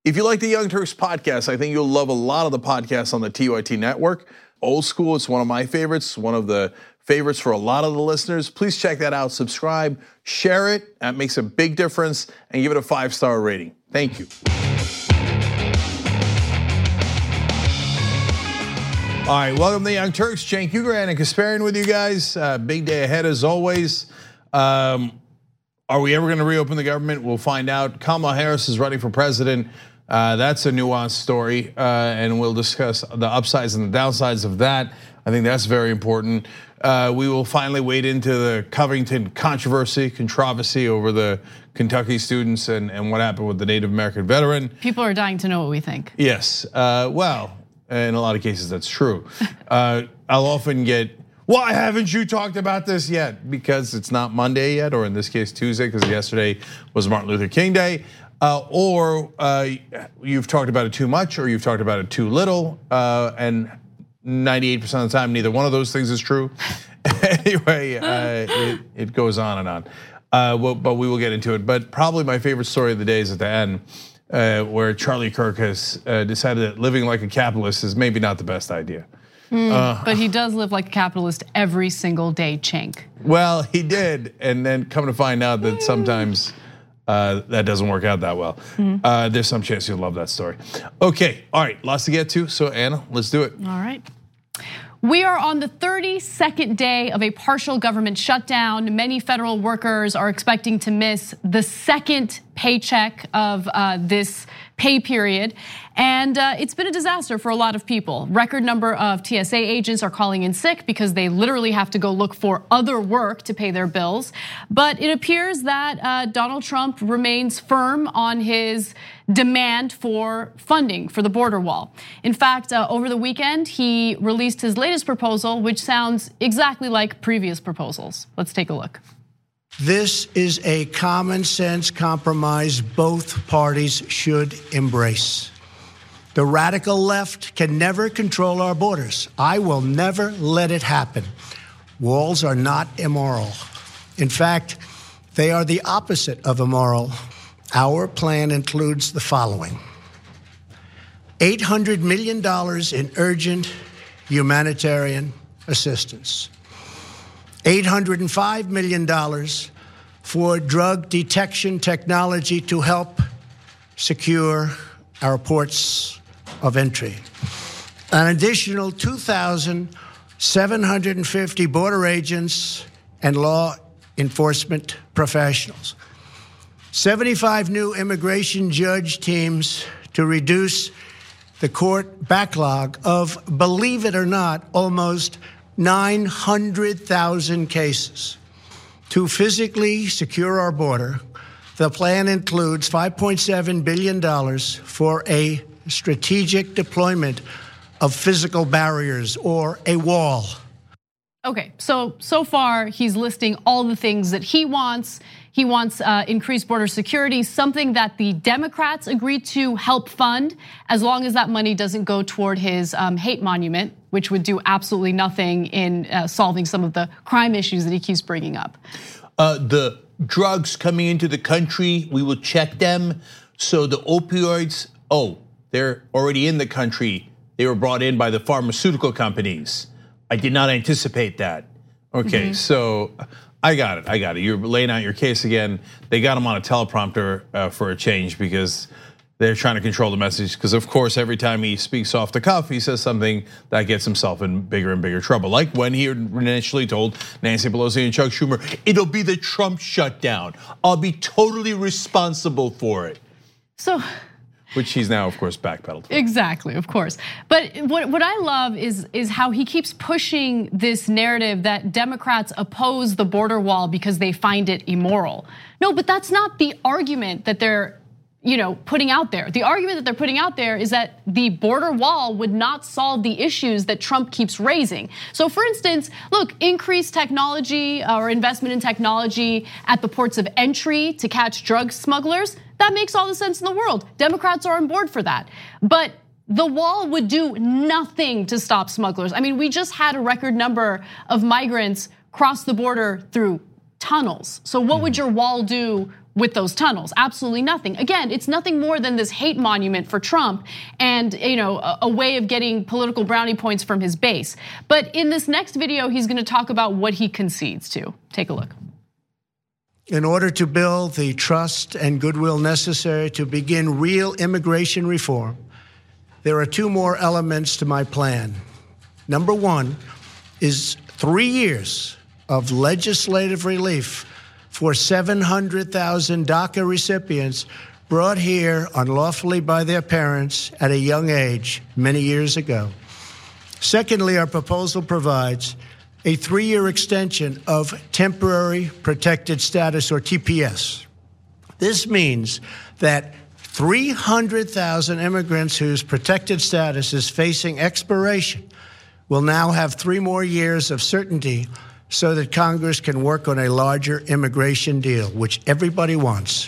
If you like the Young Turks podcast, I think you'll love a lot of the podcasts on the TYT network. Old School, it's one of my favorites, one of the favorites for a lot of the listeners. Please check that out, subscribe, share it. That makes a big difference, and give it a 5-star rating. Thank you. All right, welcome to the Young Turks. Cenk Uygur and Kasparian with you guys. Big day ahead as always. Are we ever going to reopen the government? We'll find out. Kamala Harris is running for president. That's a nuanced story, and we'll discuss the upsides and the downsides of that. I think that's very important. We will finally wade into the Covington controversy over the Kentucky students and what happened with the Native American veteran. People are dying to know what we think. Yes, well, in a lot of cases that's true. I'll often get, why haven't you talked about this yet? Because it's not Monday yet, or in this case Tuesday, because yesterday was Martin Luther King Day. Or you've talked about it too much, or you've talked about it too little, and 98% of the time, neither one of those things is true. Anyway, it goes on and on. But we will get into it. But probably my favorite story of the day is at the end, where Charlie Kirk has decided that living like a capitalist is maybe not the best idea. But he does live like a capitalist every single day, Cenk. Well, he did, and then come to find out that sometimes that doesn't work out that well. There's some chance you'll love that story. Okay, all right, lots to get to. So Anna, let's do it. All right. We are on the 32nd day of a partial government shutdown. Many federal workers are expecting to miss the second paycheck of this pay period. And it's been a disaster for a lot of people. Record number of TSA agents are calling in sick because they literally have to go look for other work to pay their bills. But it appears that Donald Trump remains firm on his demand for funding for the border wall. In fact, over the weekend, he released his latest proposal, which sounds exactly like previous proposals. Let's take a look. This is a common sense compromise both parties should embrace. The radical left can never control our borders. I will never let it happen. Walls are not immoral. In fact, they are the opposite of immoral. Our plan includes the following: $800 million in urgent humanitarian assistance, $805 million for drug detection technology to help secure our ports of entry, an additional 2,750 border agents and law enforcement professionals, 75 new immigration judge teams to reduce the court backlog of, believe it or not, almost 900,000 cases. To physically secure our border, the plan includes $5.7 billion for a strategic deployment of physical barriers or a wall. Okay, so far he's listing all the things that he wants. He wants increased border security, something that the Democrats agreed to help fund, as long as that money doesn't go toward his hate monument, which would do absolutely nothing in solving some of the crime issues that he keeps bringing up. The drugs coming into the country, we will check them. So the opioids, they're already in the country. They were brought in by the pharmaceutical companies. I did not anticipate that. Okay, so I got it. You're laying out your case again. They got him on a teleprompter for a change because they're trying to control the message. Because of course, every time he speaks off the cuff, he says something that gets himself in bigger and bigger trouble. Like when he initially told Nancy Pelosi and Chuck Schumer, it'll be the Trump shutdown. I'll be totally responsible for it. So, which he's now, of course, backpedaled. Exactly, of course. But what I love is how he keeps pushing this narrative that Democrats oppose the border wall because they find it immoral. No, but that's not the argument that they're putting out there. The argument that they're putting out there is that the border wall would not solve the issues that Trump keeps raising. So for instance, look, increased technology or investment in technology at the ports of entry to catch drug smugglers, that makes all the sense in the world. Democrats are on board for that. But the wall would do nothing to stop smugglers. I mean, we just had a record number of migrants cross the border through tunnels. So what would your wall do with those tunnels? Absolutely nothing. Again, it's nothing more than this hate monument for Trump and a way of getting political brownie points from his base. But in this next video, he's going to talk about what he concedes to. Take a look. In order to build the trust and goodwill necessary to begin real immigration reform, there are two more elements to my plan. Number one is 3 years of legislative relief for 700,000 DACA recipients brought here unlawfully by their parents at a young age many years ago. Secondly, our proposal provides a 3-year extension of temporary protected status, or TPS. This means that 300,000 immigrants whose protected status is facing expiration will now have 3 more years of certainty so that Congress can work on a larger immigration deal, which everybody wants.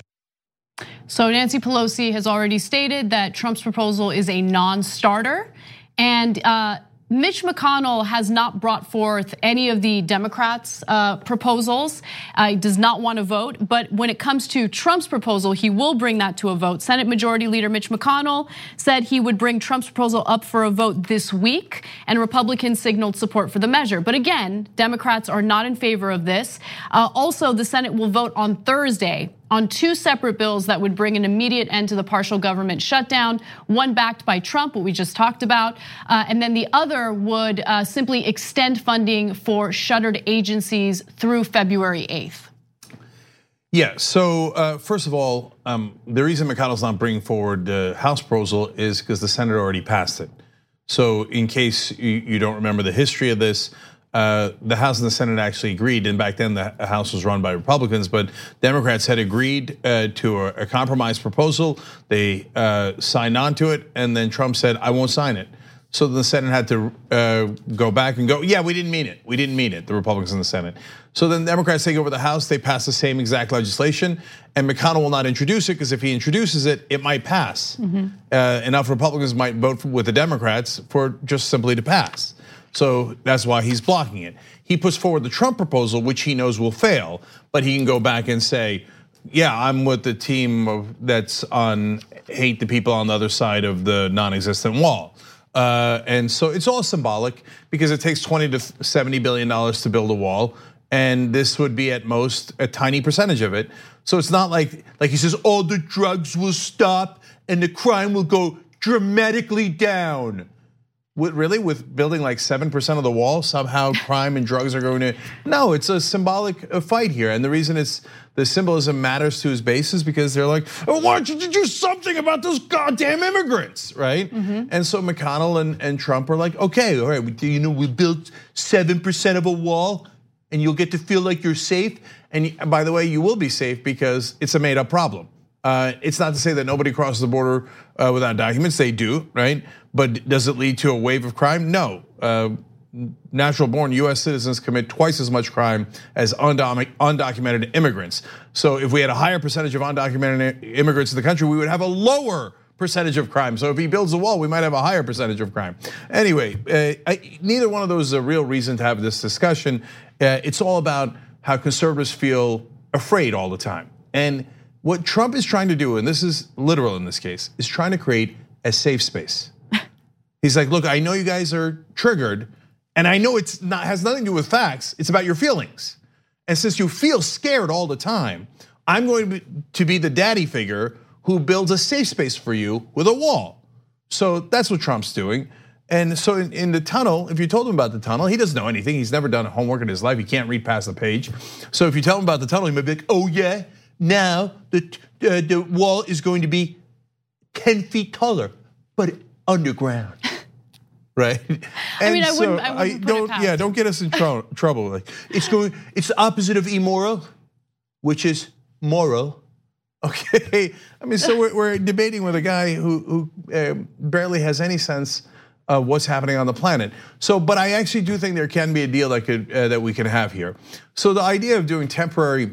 So Nancy Pelosi has already stated that Trump's proposal is a non-starter, and Mitch McConnell has not brought forth any of the Democrats' proposals. He does not want to vote, but when it comes to Trump's proposal, he will bring that to a vote. Senate Majority Leader Mitch McConnell said he would bring Trump's proposal up for a vote this week, and Republicans signaled support for the measure. But again, Democrats are not in favor of this. Also, the Senate will vote on Thursday on 2 separate bills that would bring an immediate end to the partial government shutdown, one backed by Trump, what we just talked about, and then the other would simply extend funding for shuttered agencies through February 8th. Yeah, so first of all, the reason McConnell's not bringing forward the House proposal is because the Senate already passed it. So in case you don't remember the history of this, the House and the Senate actually agreed, and back then the House was run by Republicans, but Democrats had agreed to a compromise proposal. They signed on to it, and then Trump said, I won't sign it. So the Senate had to go back and go, yeah, we didn't mean it. We didn't mean it, the Republicans in the Senate. So then the Democrats take over the House, they pass the same exact legislation, and McConnell will not introduce it, because if he introduces it, it might pass. Enough Republicans might vote with the Democrats for just simply to pass. So that's why he's blocking it. He puts forward the Trump proposal, which he knows will fail, but he can go back and say, yeah, I'm with the team that's on hate the people on the other side of the non-existent wall. And so it's all symbolic, because it takes $20 to $70 billion to build a wall, and this would be at most a tiny percentage of it. So it's not like he says, all the drugs will stop and the crime will go dramatically down. With building like 7% of the wall, somehow crime and drugs are going to, no, it's a symbolic fight here. And the reason the symbolism matters to his base is because they're like, oh, why don't you do something about those goddamn immigrants, right? And so McConnell and Trump are like, okay, all right, we built 7% of a wall and you'll get to feel like you're safe. And by the way, you will be safe because it's a made up problem. It's not to say that nobody crosses the border without documents, they do, right? But does it lead to a wave of crime? No. Natural born US citizens commit twice as much crime as undocumented immigrants. So if we had a higher percentage of undocumented immigrants in the country, we would have a lower percentage of crime. So if he builds a wall, we might have a higher percentage of crime. Anyway, neither one of those is a real reason to have this discussion. It's all about how conservatives feel afraid all the time. And what Trump is trying to do, and this is literal in this case, is trying to create a safe space. He's like, look, I know you guys are triggered, and I know has nothing to do with facts, it's about your feelings. And since you feel scared all the time, I'm going to be the daddy figure who builds a safe space for you with a wall. So that's what Trump's doing. And so in the tunnel, if you told him about the tunnel, he doesn't know anything. He's never done homework in his life. He can't read past the page. So if you tell him about the tunnel, he might be like, oh yeah, now the wall is going to be 10 feet taller, but underground. Right? I mean, I wouldn't put it past. Don't get us in trouble. Like it's the opposite of immoral, which is moral. Okay, I mean, so we're debating with a guy who barely has any sense of what's happening on the planet. So, but I actually do think there can be a deal that we can have here. So the idea of doing temporary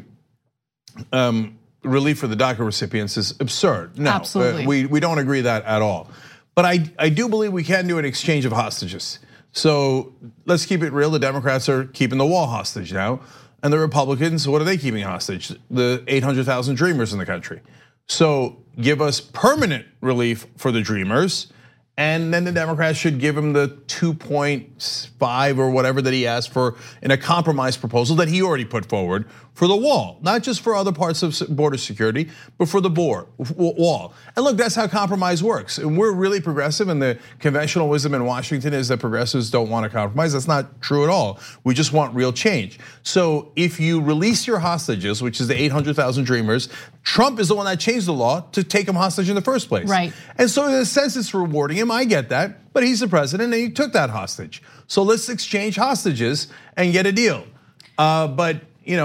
relief for the DACA recipients is absurd. No, absolutely. We don't agree that at all. But I do believe we can do an exchange of hostages. So let's keep it real. The Democrats are keeping the wall hostage now. And the Republicans, what are they keeping hostage? The 800,000 dreamers in the country. So give us permanent relief for the dreamers, and then the Democrats should give him the 2.5 or whatever that he asked for in a compromise proposal that he already put forward for the wall, not just for other parts of border security, but for the wall. And look, that's how compromise works. And we're really progressive, and the conventional wisdom in Washington is that progressives don't want to compromise. That's not true at all. We just want real change. So if you release your hostages, which is the 800,000 dreamers, Trump is the one that changed the law to take them hostage in the first place. Right. And so in a sense, it's rewarding him. I get that, but he's the president and he took that hostage. So let's exchange hostages and get a deal. But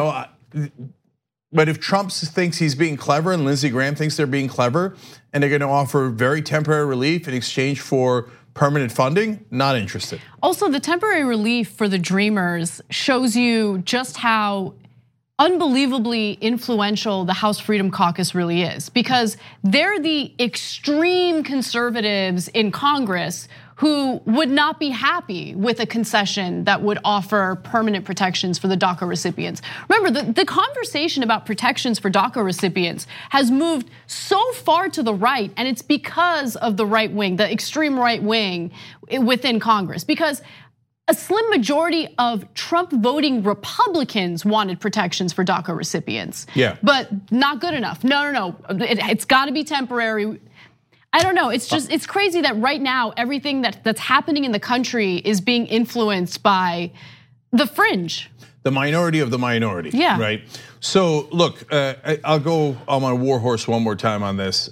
if Trump thinks he's being clever and Lindsey Graham thinks they're being clever and they're going to offer very temporary relief in exchange for permanent funding, not interested. Also, the temporary relief for the dreamers shows you just how unbelievably influential the House Freedom Caucus really is, because they're the extreme conservatives in Congress who would not be happy with a concession that would offer permanent protections for the DACA recipients. Remember, the conversation about protections for DACA recipients has moved so far to the right, and it's because of the right wing, the extreme right wing within Congress, because a slim majority of Trump voting Republicans wanted protections for DACA recipients. Yeah. But not good enough. No. It's gotta be temporary. I don't know, it's crazy that right now, everything that's happening in the country is being influenced by the fringe. The minority of the minority, yeah. Right? So look, I'll go on my war horse one more time on this.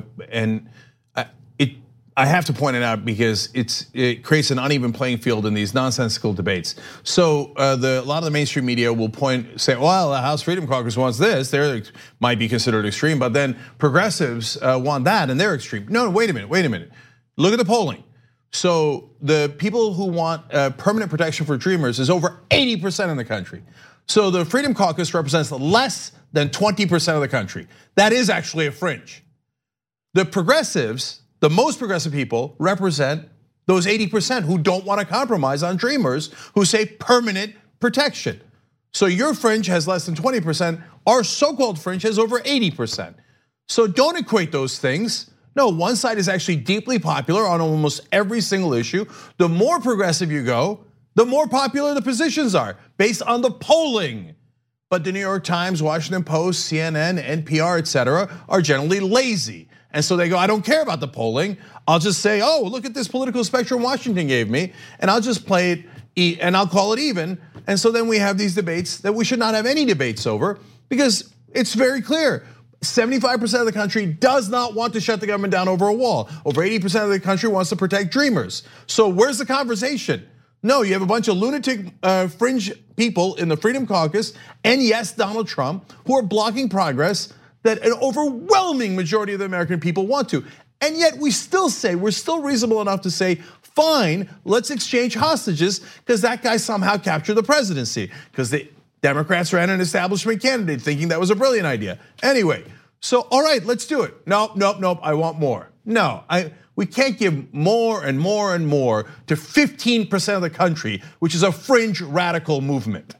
I have to point it out because it creates an uneven playing field in these nonsensical debates. So a lot of the mainstream media will say, well, the House Freedom Caucus wants this, they might be considered extreme, but then progressives want that and they're extreme. No, wait a minute. Look at the polling. So the people who want permanent protection for dreamers is over 80% in the country. So the Freedom Caucus represents less than 20% of the country. That is actually a fringe. The progressives, the most progressive people, represent those 80% who don't want to compromise on dreamers, who say permanent protection. So your fringe has less than 20%, our so-called fringe has over 80%. So don't equate those things. No, one side is actually deeply popular on almost every single issue. The more progressive you go, the more popular the positions are, based on the polling. But the New York Times, Washington Post, CNN, NPR, etc., are generally lazy. And so they go, I don't care about the polling. I'll just say, oh, look at this political spectrum Washington gave me, and I'll just play it, and I'll call it even. And so then we have these debates that we should not have any debates over, because it's very clear. 75% of the country does not want to shut the government down over a wall. Over 80% of the country wants to protect dreamers. So where's the conversation? No, you have a bunch of lunatic fringe people in the Freedom Caucus, and yes, Donald Trump, who are blocking progress that an overwhelming majority of the American people want to. And yet we still say, we're still reasonable enough to say, fine, let's exchange hostages, because that guy somehow captured the presidency, because the Democrats ran an establishment candidate thinking that was a brilliant idea. Anyway, so all right, let's do it. Nope, I want more. No, we can't give more and more and more to 15% of the country, which is a fringe radical movement.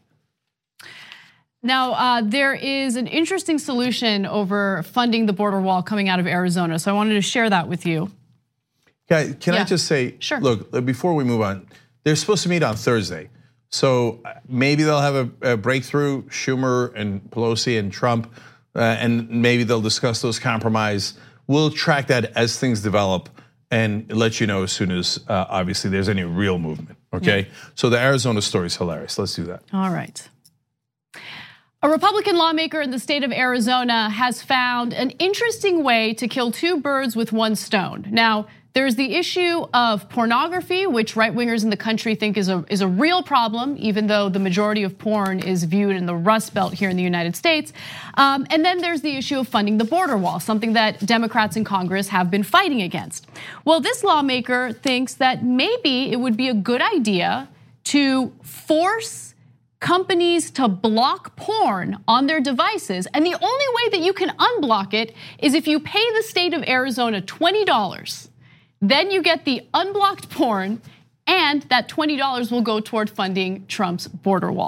Now, there is an interesting solution over funding the border wall coming out of Arizona, so I wanted to share that with you. Can I just say, sure. Look, before we move on, they're supposed to meet on Thursday. So maybe they'll have a breakthrough, Schumer and Pelosi and Trump, and maybe they'll discuss those compromise. We'll track that as things develop and let you know as soon as obviously there's any real movement, okay? Yeah. So the Arizona story is hilarious, let's do that. All right. A Republican lawmaker in the state of Arizona has found an interesting way to kill two birds with one stone. Now, there's the issue of pornography, which right-wingers in the country think is a real problem, even though the majority of porn is viewed in the Rust Belt here in the United States. And then there's the issue of funding the border wall, something that Democrats in Congress have been fighting against. Well, this lawmaker thinks that maybe it would be a good idea to force companies to block porn on their devices. And the only way that you can unblock it is if you pay the state of Arizona $20. Then you get the unblocked porn, and that $20 will go toward funding Trump's border wall.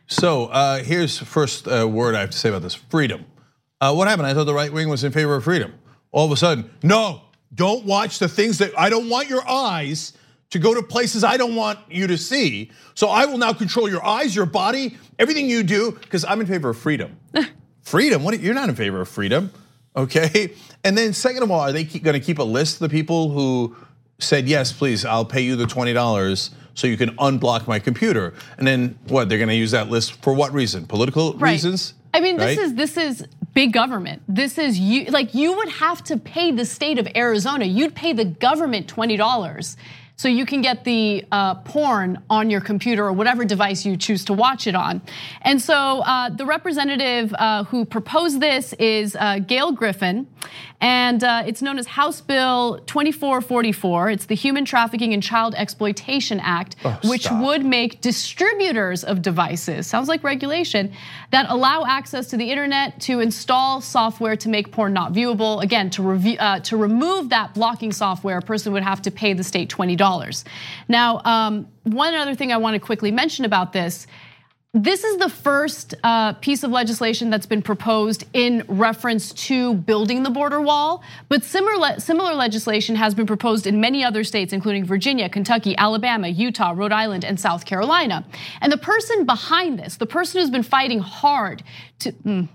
So here's the first word I have to say about this: freedom. What happened? I thought the right wing was in favor of freedom. All of a sudden, no, don't watch the things that I don't want your eyes to go to places I don't want you to see. So I will now control your eyes, your body, everything you do, because I'm in favor of freedom. Freedom? What? You're not in favor of freedom, okay? And then second of all, are they going to keep a list of the people who said, yes, please, I'll pay you the $20 so you can unblock my computer? And then what? They're going to use that list for what reason? Political reasons? I mean, right? this is big government. This is you. Like, you would have to pay the state of Arizona. You'd pay the government $20 so you can get the porn on your computer or whatever device you choose to watch it on. And so the representative who proposed this is Gail Griffin, and it's known as House Bill 2444. It's the Human Trafficking and Child Exploitation Act, which would make distributors of devices, sounds like regulation, that allow access to the internet to install software to make porn not viewable. Again, to remove that blocking software, a person would have to pay the state $20. Now, one other thing I want to quickly mention about this. This is the first piece of legislation that's been proposed in reference to building the border wall, but similar legislation has been proposed in many other states, including Virginia, Kentucky, Alabama, Utah, Rhode Island, and South Carolina. And the person behind this, the person who's been fighting hard to,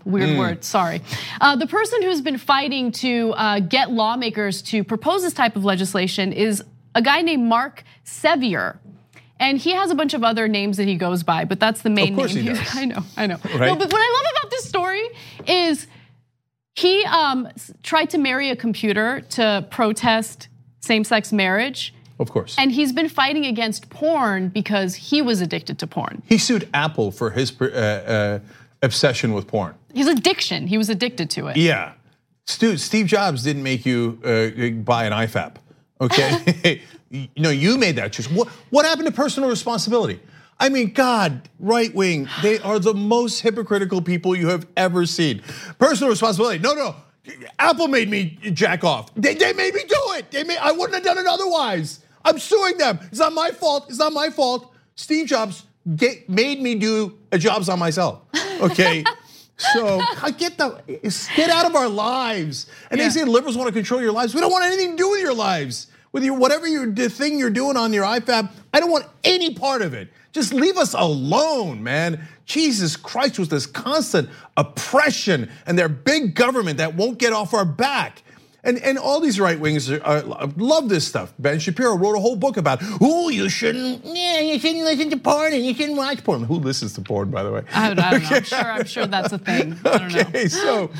the person who's been fighting to get lawmakers to propose this type of legislation is a guy named Mark Sevier. And he has a bunch of other names that he goes by, but that's the main name. Of course he does. I know. Right? No, but what I love about this story is he tried to marry a computer to protest same-sex marriage. Of course. And he's been fighting against porn because he was addicted to porn. He sued Apple for his obsession with porn. His addiction, he was addicted to it. Yeah, Steve Jobs didn't make you buy an IFAP, okay? You made that choice. What happened to personal responsibility? I mean, God, right wing, they are the most hypocritical people you have ever seen. Personal responsibility, no. Apple made me jack off. They made me do it. I wouldn't have done it otherwise. I'm suing them. It's not my fault. Steve Jobs made me do jobs on myself, okay? So get out of our lives. And they say liberals want to control your lives. We don't want anything to do with your lives. With whatever the thing you're doing on your iPad, I don't want any part of it. Just leave us alone, man. Jesus Christ, with this constant oppression and their big government that won't get off our back. And all these right wings love this stuff. Ben Shapiro wrote a whole book about, you shouldn't listen to porn and you shouldn't watch porn. Who listens to porn, by the way? I don't know. I'm sure that's a thing. I don't know. Okay,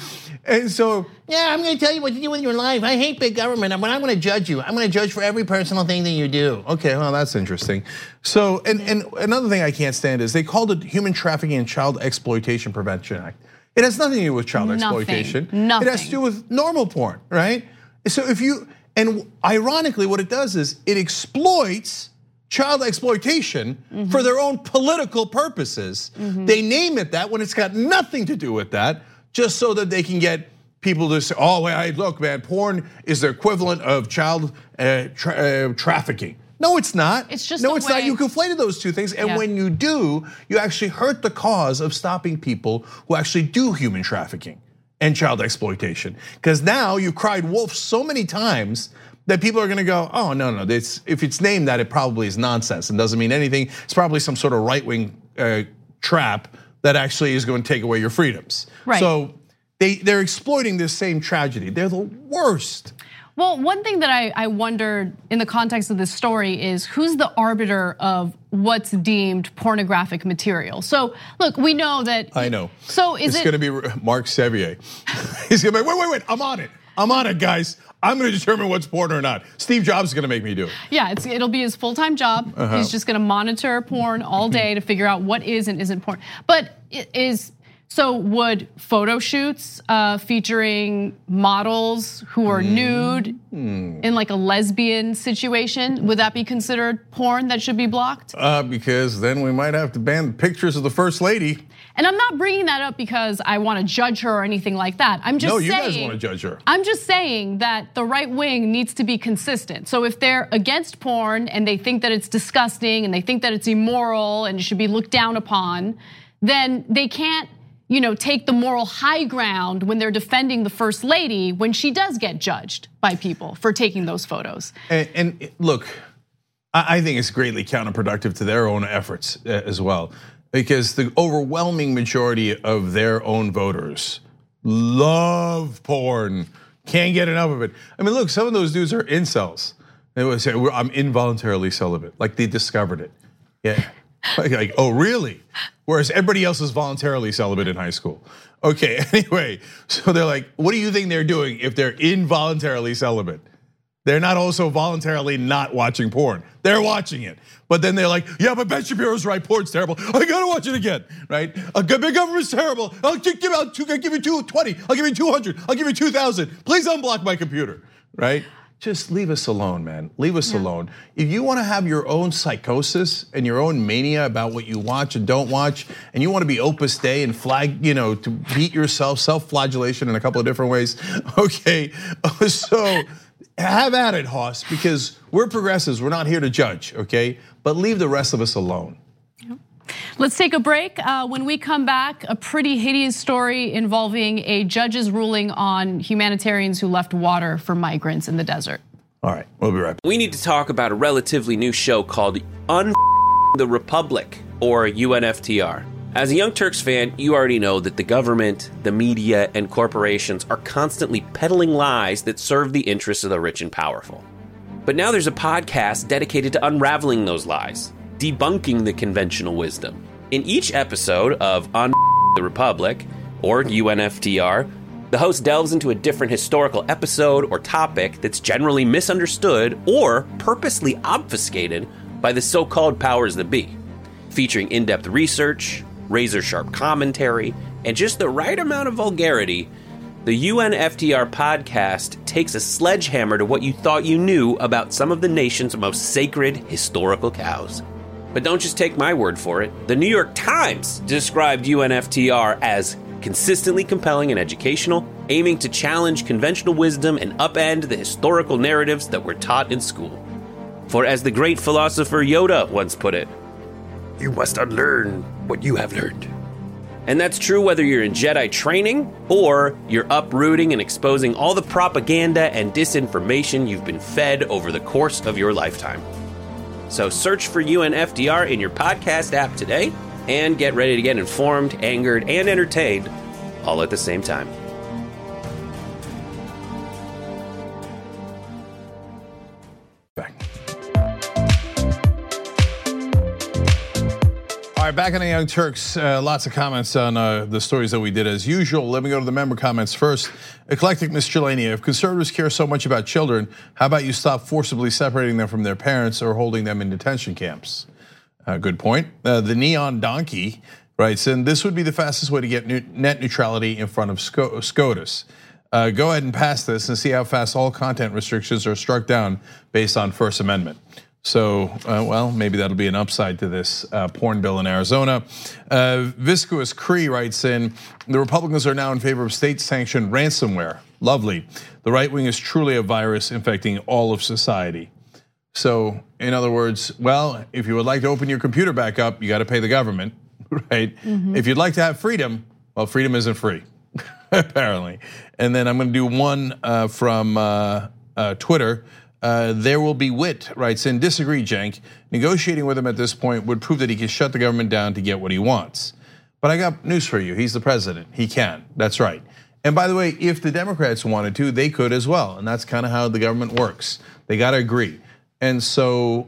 so I'm going to tell you what to do with your life. I hate big government, but I'm going to judge you. I'm going to judge for every personal thing that you do. Okay, well, that's interesting. So, and another thing I can't stand is they called it Human Trafficking and Child Exploitation Prevention Act. It has nothing to do with child exploitation. Nothing. It has to do with normal porn, right? So and ironically, what it does is it exploits child exploitation for their own political purposes. They name it that when it's got nothing to do with that, just so that they can get people to say, look, man, porn is the equivalent of child trafficking. No, it's not. It's just not. You conflated those two things, and when you do, you actually hurt the cause of stopping people who actually do human trafficking and child exploitation. Because now you cried wolf so many times that people are going to go, oh no, if it's named that, it probably is nonsense and doesn't mean anything. It's probably some sort of right-wing trap that actually is going to take away your freedoms. Right. So they're exploiting this same tragedy. They're the worst. Well, one thing that I wondered in the context of this story is who's the arbiter of what's deemed pornographic material? So look, we know that. I know. So it's going to be Mark Sevier. He's going to be, wait, I'm on it, guys. I'm going to determine what's porn or not. Steve Jobs is going to make me do it. Yeah, it'll be his full-time job. He's just going to monitor porn all day to figure out what is and isn't porn. But so would photo shoots featuring models who are nude in like a lesbian situation, would that be considered porn that should be blocked? Because then we might have to ban pictures of the First Lady. And I'm not bringing that up because I want to judge her or anything like that. I'm just saying. No, you guys want to judge her. I'm just saying that the right wing needs to be consistent. So if they're against porn and they think that it's disgusting and they think that it's immoral and it should be looked down upon, then they can't, take the moral high ground when they're defending the first lady when she does get judged by people for taking those photos. And look, I think it's greatly counterproductive to their own efforts as well, because the overwhelming majority of their own voters love porn, can't get enough of it. I mean, look, some of those dudes are incels. They would say, I'm involuntarily celibate, like they discovered it. Yeah, like, oh really? Whereas everybody else is voluntarily celibate in high school. Okay, anyway, so they're like, what do you think they're doing if they're involuntarily celibate? They're not also voluntarily not watching porn. They're watching it. But then they're like, yeah, but Ben Shapiro's right, porn's terrible. I gotta watch it again, right? Big government's terrible. I'll give you 220, I'll give you 200, I'll give you 2,000. Please unblock my computer, right? Just leave us alone, man. Leave us alone. If you want to have your own psychosis and your own mania about what you watch and don't watch, and you want to be Opus Dei and flag, to beat yourself, self-flagellation in a couple of different ways, okay? So have at it, Hoss, because we're progressives. We're not here to judge, okay? But leave the rest of us alone. Let's take a break. When we come back, a pretty hideous story involving a judge's ruling on humanitarians who left water for migrants in the desert. All right, we'll be right back. We need to talk about a relatively new show called the Republic, or UNFTR. As a Young Turks fan, you already know that the government, the media, and corporations are constantly peddling lies that serve the interests of the rich and powerful. But now there's a podcast dedicated to unraveling those lies, debunking the conventional wisdom. In each episode of the Republic, or UNFTR, the host delves into a different historical episode or topic that's generally misunderstood or purposely obfuscated by the so-called powers that be, featuring in-depth research, razor-sharp commentary, and just the right amount of vulgarity. The UNFTR podcast takes a sledgehammer to what you thought you knew about some of the nation's most sacred historical cows. But don't just take my word for it. The New York Times described UNFTR as consistently compelling and educational, aiming to challenge conventional wisdom and upend the historical narratives that were taught in school. For as the great philosopher Yoda once put it, you must unlearn what you have learned. And that's true whether you're in Jedi training or you're uprooting and exposing all the propaganda and disinformation you've been fed over the course of your lifetime. So search for UNFTR in your podcast app today and get ready to get informed, angered, and entertained all at the same time. All right, back on the Young Turks, lots of comments on the stories that we did as usual. Let me go to the member comments first. Eclectic Miscellanea, if conservatives care so much about children, how about you stop forcibly separating them from their parents or holding them in detention camps? Good point. The Neon Donkey writes, and this would be the fastest way to get net neutrality in front of SCOTUS. Go ahead and pass this and see how fast all content restrictions are struck down based on First Amendment. So, well, maybe that'll be an upside to this porn bill in Arizona. Viscous Cree writes in, the Republicans are now in favor of state-sanctioned ransomware. Lovely. The right wing is truly a virus infecting all of society. So, in other words, well, if you would like to open your computer back up, you got to pay the government, right? Mm-hmm. If you'd like to have freedom, well, freedom isn't free, apparently. And then I'm going to do one from Twitter. There will be wit, writes in, disagree, Cenk. Negotiating with him at this point would prove that he can shut the government down to get what he wants. But I got news for you, he's the president, he can, that's right. And by the way, if the Democrats wanted to, they could as well. And that's kind of how the government works. They got to agree. And so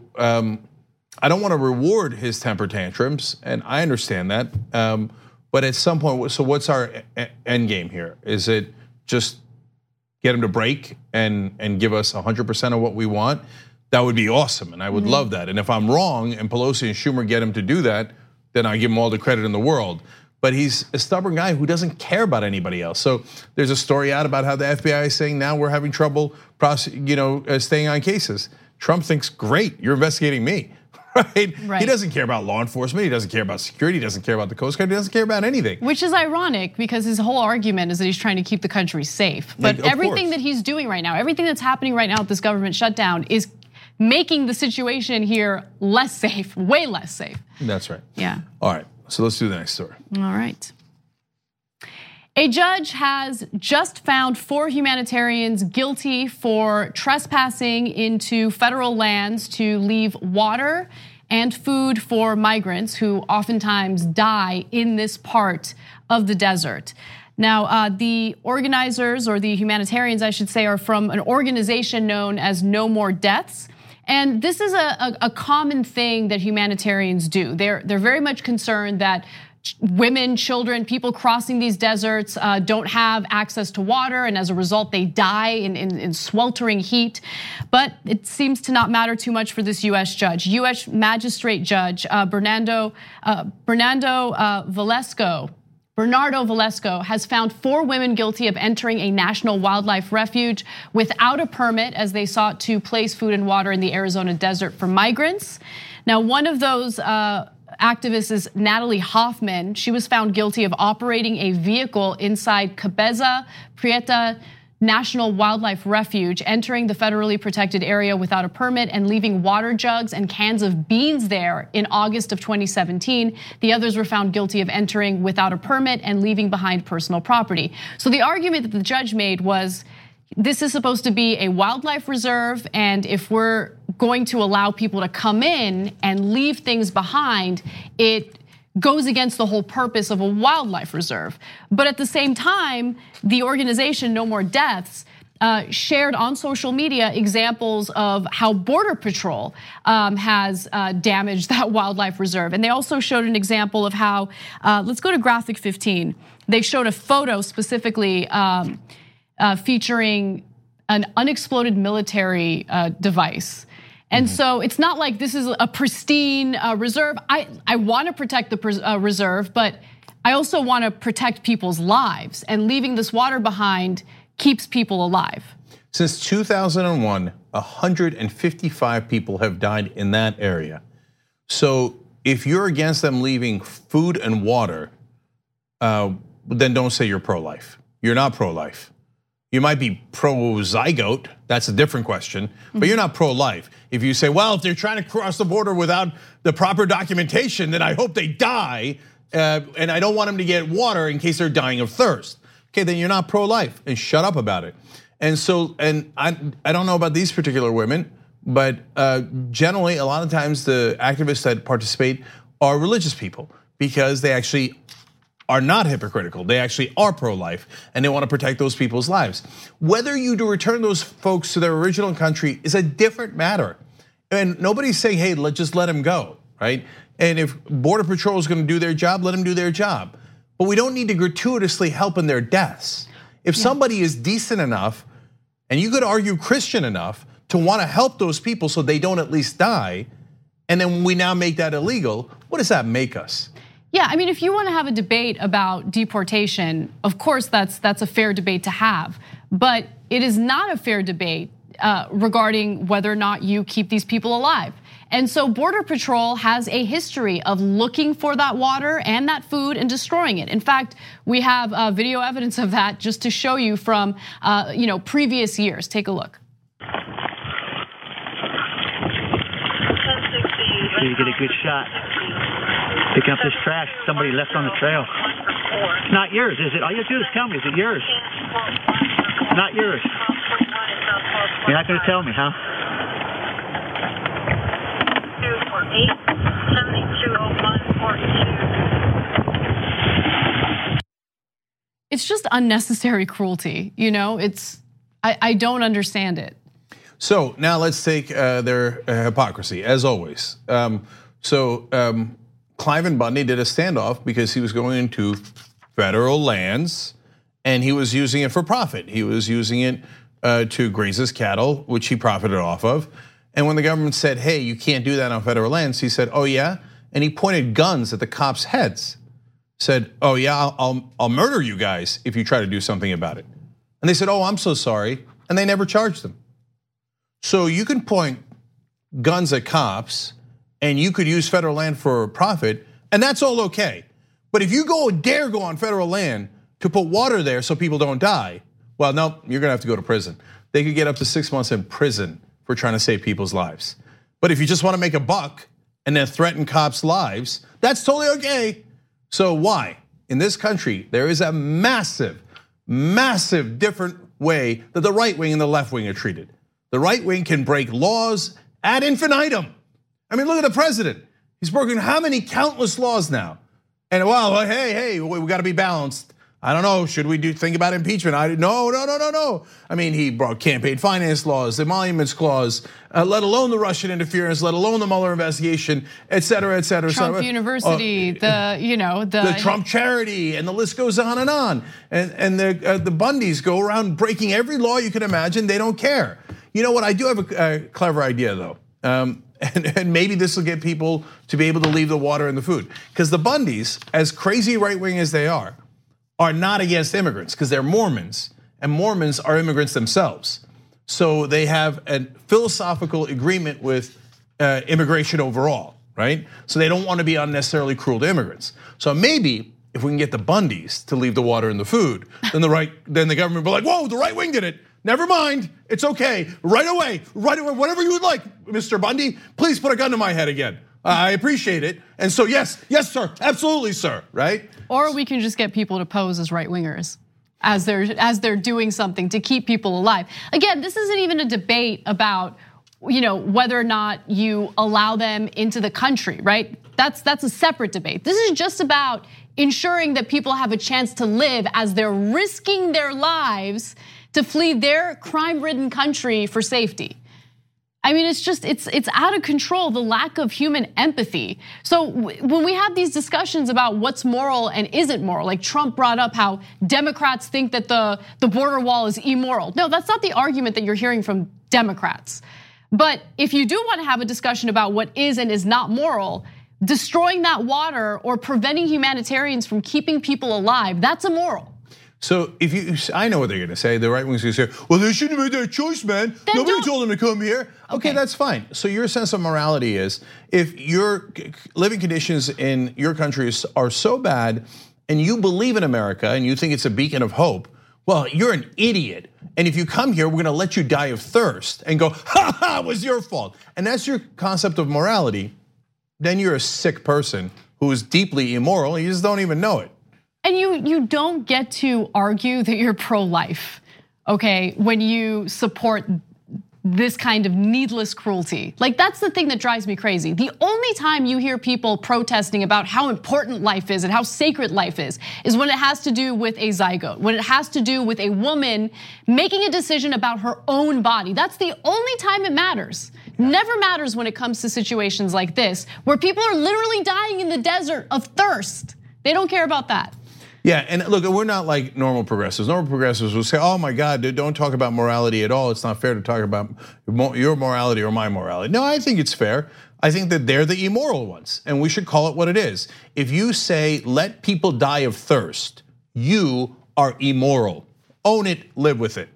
I don't want to reward his temper tantrums, and I understand that. But at some point, so what's our end game here? Is it just get him to break and give us 100% of what we want? That would be awesome, and I would love that. And if I'm wrong and Pelosi and Schumer get him to do that, then I give him all the credit in the world. But he's a stubborn guy who doesn't care about anybody else. So there's a story out about how the FBI is saying now we're having trouble, staying on cases. Trump thinks, great, you're investigating me, right? He doesn't care about law enforcement. He doesn't care about security. He doesn't care about the Coast Guard. He doesn't care about anything. Which is ironic because his whole argument is that he's trying to keep the country safe. But everything that he's doing right now, everything that's happening right now with this government shutdown is making the situation here less safe, way less safe. That's right. Yeah. All right. So let's do the next story. All right. A judge has just found 4 humanitarians guilty for trespassing into federal lands to leave water and food for migrants who oftentimes die in this part of the desert. Now, the organizers, or the humanitarians, I should say, are from an organization known as No More Deaths. And this is a common thing that humanitarians do. They're very much concerned that women, children, people crossing these deserts don't have access to water, and as a result, they die in sweltering heat. But it seems to not matter too much for this US judge. US Magistrate Judge Bernardo Velasco has found 4 women guilty of entering a national wildlife refuge without a permit as they sought to place food and water in the Arizona desert for migrants. Now, one of those activists is Natalie Hoffman. She was found guilty of operating a vehicle inside Cabeza Prieta National Wildlife Refuge, entering the federally protected area without a permit and leaving water jugs and cans of beans there in August of 2017. The others were found guilty of entering without a permit and leaving behind personal property. So the argument that the judge made was, this is supposed to be a wildlife reserve, and if we're going to allow people to come in and leave things behind, it goes against the whole purpose of a wildlife reserve. But at the same time, the organization No More Deaths shared on social media examples of how Border Patrol has damaged that wildlife reserve. And they also showed an example of how, let's go to graphic 15. They showed a photo specifically featuring an unexploded military device. And so it's not like this is a pristine reserve. I want to protect the reserve, but I also want to protect people's lives. And leaving this water behind keeps people alive. Since 2001, 155 people have died in that area. So if you're against them leaving food and water, then don't say you're pro-life. You're not pro-life. You might be pro-zygote, that's a different question, but you're not pro-life. If you say, well, if they're trying to cross the border without the proper documentation, then I hope they die, and I don't want them to get water in case they're dying of thirst. Okay, then you're not pro-life, and shut up about it. And so, and I don't know about these particular women, but generally, a lot of times the activists that participate are religious people because they actually are not hypocritical. They actually are pro-life and they want to protect those people's lives. Whether you do return those folks to their original country is a different matter. And nobody's saying, hey, let's just let them go, right? And if Border Patrol is going to do their job, let them do their job. But we don't need to gratuitously help in their deaths. If somebody is decent enough, and you could argue Christian enough to want to help those people so they don't at least die, and then we now make that illegal, what does that make us? Yeah, I mean, if you want to have a debate about deportation, of course that's a fair debate to have. But it is not a fair debate regarding whether or not you keep these people alive. And so Border Patrol has a history of looking for that water and that food and destroying it. In fact, we have video evidence of that just to show you from previous years. Take a look. So you get a good shot. Picking up this trash somebody left on the trail. It's not yours, is it? All you have to do is tell me, is it yours? Not yours. You're not going to tell me, huh? 248-7201-42. It's just unnecessary cruelty, I don't understand it. So now let's take their hypocrisy, as always. Cliven Bundy did a standoff because he was going into federal lands and he was using it for profit. He was using it to graze his cattle, which he profited off of. And when the government said, hey, you can't do that on federal lands, he said, oh yeah? And he pointed guns at the cops' heads. Said, oh yeah, I'll murder you guys if you try to do something about it. And they said, oh, I'm so sorry. And they never charged them. So you can point guns at cops and you could use federal land for profit, and that's all okay. But if you dare go on federal land to put water there so people don't die, well, no, you're gonna have to go to prison. They could get up to 6 months in prison for trying to save people's lives. But if you just wanna make a buck and then threaten cops' lives, that's totally okay. So why? In this country, there is a massive different way that the right wing and the left wing are treated. The right wing can break laws ad infinitum. I mean, look at the president. He's broken how many countless laws now? And well, hey, we got to be balanced. I don't know, should we think about impeachment? No. I mean, he brought campaign finance laws, the emoluments clause, let alone the Russian interference, let alone the Mueller investigation, et cetera, et cetera. Trump University, the Trump charity, and the list goes on and on. And the Bundys go around breaking every law you can imagine. They don't care. You know what? I do have a clever idea though. And maybe this will get people to be able to leave the water and the food. Because the Bundys, as crazy right-wing as they are not against immigrants because they're Mormons, and Mormons are immigrants themselves. So they have a philosophical agreement with immigration overall, right? So they don't want to be unnecessarily cruel to immigrants. So maybe if we can get the Bundys to leave the water and the food, then the government will be like, whoa, the right wing did it. Never mind, it's okay. Right away, whatever you would like, Mr. Bundy. Please put a gun to my head again. I appreciate it. And so yes, sir, absolutely, sir, right? Or we can just get people to pose as right-wingers as they're doing something to keep people alive. Again, this isn't even a debate about whether or not you allow them into the country, right? That's a separate debate. This is just about ensuring that people have a chance to live as they're risking their lives to flee their crime-ridden country for safety. I mean, it's out of control, the lack of human empathy. So when we have these discussions about what's moral and isn't moral, like Trump brought up how Democrats think that the border wall is immoral. No, that's not the argument that you're hearing from Democrats. But if you do want to have a discussion about what is and is not moral, destroying that water or preventing humanitarians from keeping people alive, that's immoral. So I know what they're gonna say. The right wing's gonna say, well, they shouldn't have made that choice, man. Nobody told them to come here. Okay, that's fine. So your sense of morality is, if your living conditions in your country are so bad and you believe in America and you think it's a beacon of hope, well, you're an idiot. And if you come here, we're gonna let you die of thirst and go, it was your fault. And that's your concept of morality. Then you're a sick person who is deeply immoral and you just don't even know it. And you don't get to argue that you're pro-life, okay, when you support this kind of needless cruelty. Like, that's the thing that drives me crazy. The only time you hear people protesting about how important life is and how sacred life is when it has to do with a zygote, when it has to do with a woman making a decision about her own body. That's the only time it matters. Never matters when it comes to situations like this, where people are literally dying in the desert of thirst. They don't care about that. Yeah, and look, we're not like normal progressives. Normal progressives will say, oh my God, don't talk about morality at all. It's not fair to talk about your morality or my morality. No, I think it's fair. I think that they're the immoral ones, and we should call it what it is. If you say, let people die of thirst, you are immoral. Own it, live with it.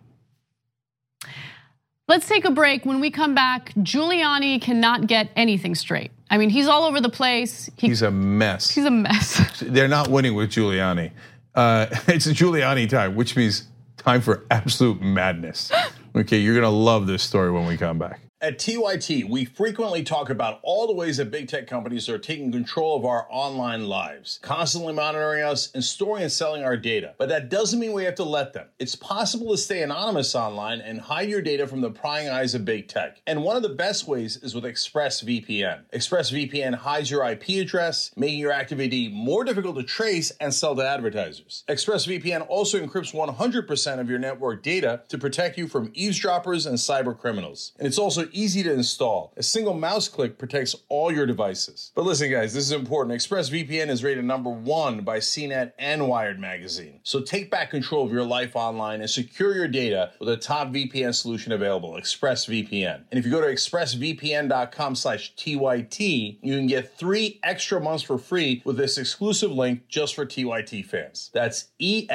Let's take a break. When we come back, Giuliani cannot get anything straight. I mean, he's all over the place. He's a mess. He's a mess. They're not winning with Giuliani. It's a Giuliani time, which means time for absolute madness. Okay, you're gonna love this story when we come back. At TYT, we frequently talk about all the ways that big tech companies are taking control of our online lives, constantly monitoring us and storing and selling our data. But that doesn't mean we have to let them. It's possible to stay anonymous online and hide your data from the prying eyes of big tech. And one of the best ways is with ExpressVPN. ExpressVPN hides your IP address, making your active ID more difficult to trace and sell to advertisers. ExpressVPN also encrypts 100% of your network data to protect you from eavesdroppers and cyber criminals. And it's also easy to install. A single mouse click protects all your devices. But listen, guys, this is important. ExpressVPN is rated #1 by CNET and Wired magazine. So take back control of your life online and secure your data with a top VPN solution available, ExpressVPN. And if you go to expressvpn.com/TYT, you can get 3 extra months for free with this exclusive link just for TYT fans. That's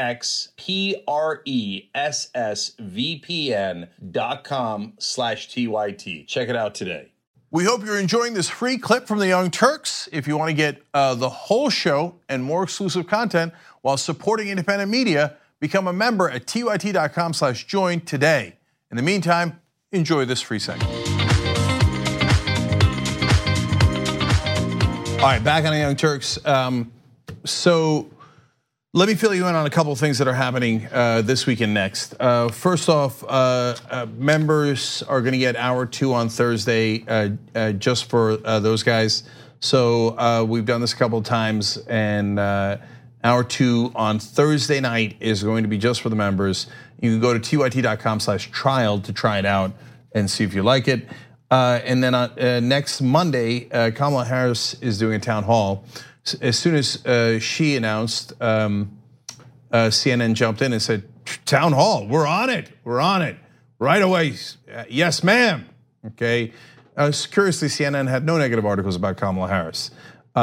expressvpn.com/TYT. Check it out today. We hope you're enjoying this free clip from the Young Turks. If you want to get the whole show and more exclusive content while supporting independent media, become a member at tyt.com/join today. In the meantime, enjoy this free segment. All right, back on the Young Turks. So let me fill you in on a couple of things that are happening this week and next. First off, members are going to get hour 2 on Thursday just for those guys. So we've done this a couple of times, and hour 2 on Thursday night is going to be just for the members. You can go to tyt.com/trial to try it out and see if you like it. And then next Monday, Kamala Harris is doing a town hall. As soon as she announced, CNN jumped in and said, "Town hall, we're on it right away. Yes, ma'am." Okay. Curiously, CNN had no negative articles about Kamala Harris.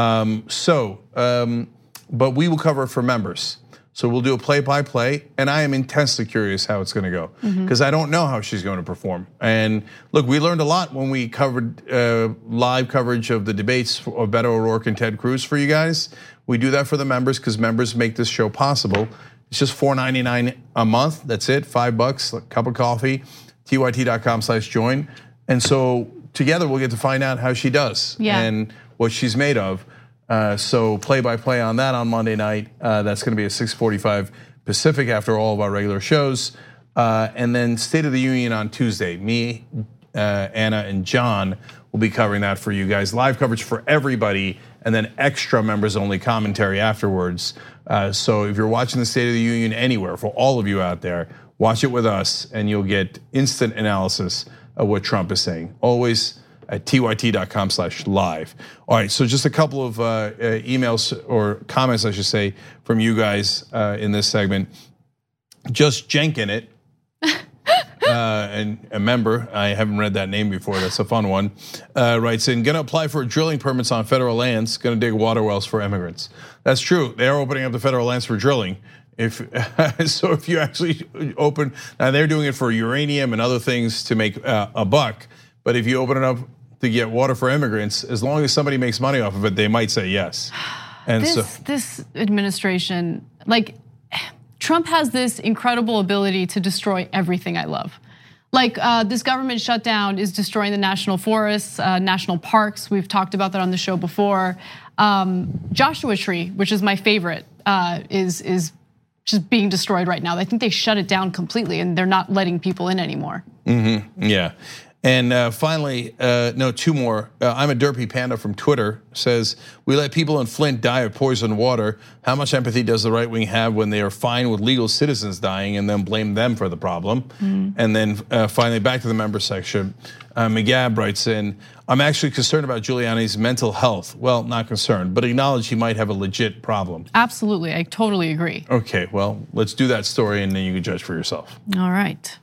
But we will cover it for members. So we'll do a play-by-play, and I am intensely curious how it's going to go because I don't know how she's going to perform. And look, we learned a lot when we covered live coverage of the debates of Beto O'Rourke and Ted Cruz for you guys. We do that for the members because members make this show possible. It's just $4.99 a month. That's it, $5, a cup of coffee, tyt.com/join. And so together we'll get to find out how she does and what she's made of. So play-by-play on that on Monday night. That's going to be at 6:45 Pacific after all of our regular shows. And then State of the Union on Tuesday. Me, Anna, and John will be covering that for you guys. Live coverage for everybody, and then extra members-only commentary afterwards. So if you're watching the State of the Union anywhere, for all of you out there, watch it with us, and you'll get instant analysis of what Trump is saying. Always at tyt.com/live. All right, so just a couple of emails or comments, I should say, from you guys in this segment. Just Jenkin it, and a member, I haven't read that name before, that's a fun one, writes in, gonna apply for drilling permits on federal lands, gonna dig water wells for immigrants. That's true, they are opening up the federal lands for drilling. If you actually open, now they're doing it for uranium and other things to make a buck, but if you open it up to get water for immigrants, as long as somebody makes money off of it, they might say yes. And this administration, like Trump has this incredible ability to destroy everything I love. Like this government shutdown is destroying the national forests, national parks. We've talked about that on the show before. Joshua Tree, which is my favorite, is just being destroyed right now. I think they shut it down completely and they're not letting people in anymore. Yeah. And finally, no, 2 more. I'm a Derpy Panda from Twitter says, we let people in Flint die of poisoned water. How much empathy does the right wing have when they are fine with legal citizens dying and then blame them for the problem? And then finally, back to the member section, McGab writes in, I'm actually concerned about Giuliani's mental health. Well, not concerned, but acknowledge he might have a legit problem. Absolutely, I totally agree. Okay, well, let's do that story and then you can judge for yourself. All right.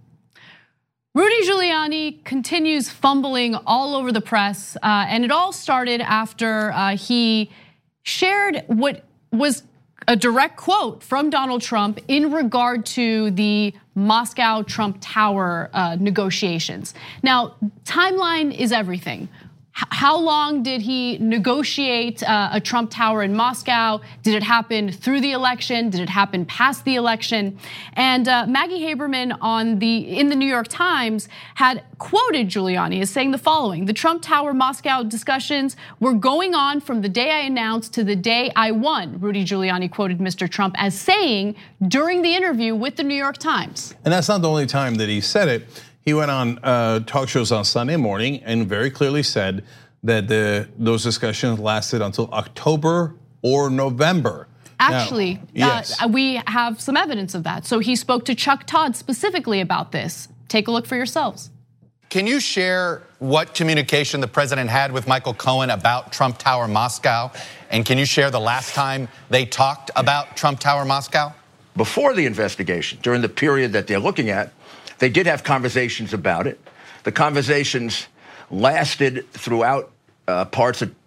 Rudy Giuliani continues fumbling all over the press, and it all started after he shared what was a direct quote from Donald Trump in regard to the Moscow Trump Tower negotiations. Now, timeline is everything. How long did he negotiate a Trump Tower in Moscow? Did it happen through the election? Did it happen past the election? And Maggie Haberman in the New York Times had quoted Giuliani as saying the following: the Trump Tower Moscow discussions were going on from the day I announced to the day I won. Rudy Giuliani quoted Mr. Trump as saying during the interview with the New York Times. And that's not the only time that he said it. He went on talk shows on Sunday morning and very clearly said that those discussions lasted until October or November. Actually, we have some evidence of that. So he spoke to Chuck Todd specifically about this. Take a look for yourselves. Can you share what communication the president had with Michael Cohen about Trump Tower Moscow? And can you share the last time they talked about Trump Tower Moscow? Before the investigation, during the period that they're looking at, they did have conversations about it. The conversations lasted throughout parts of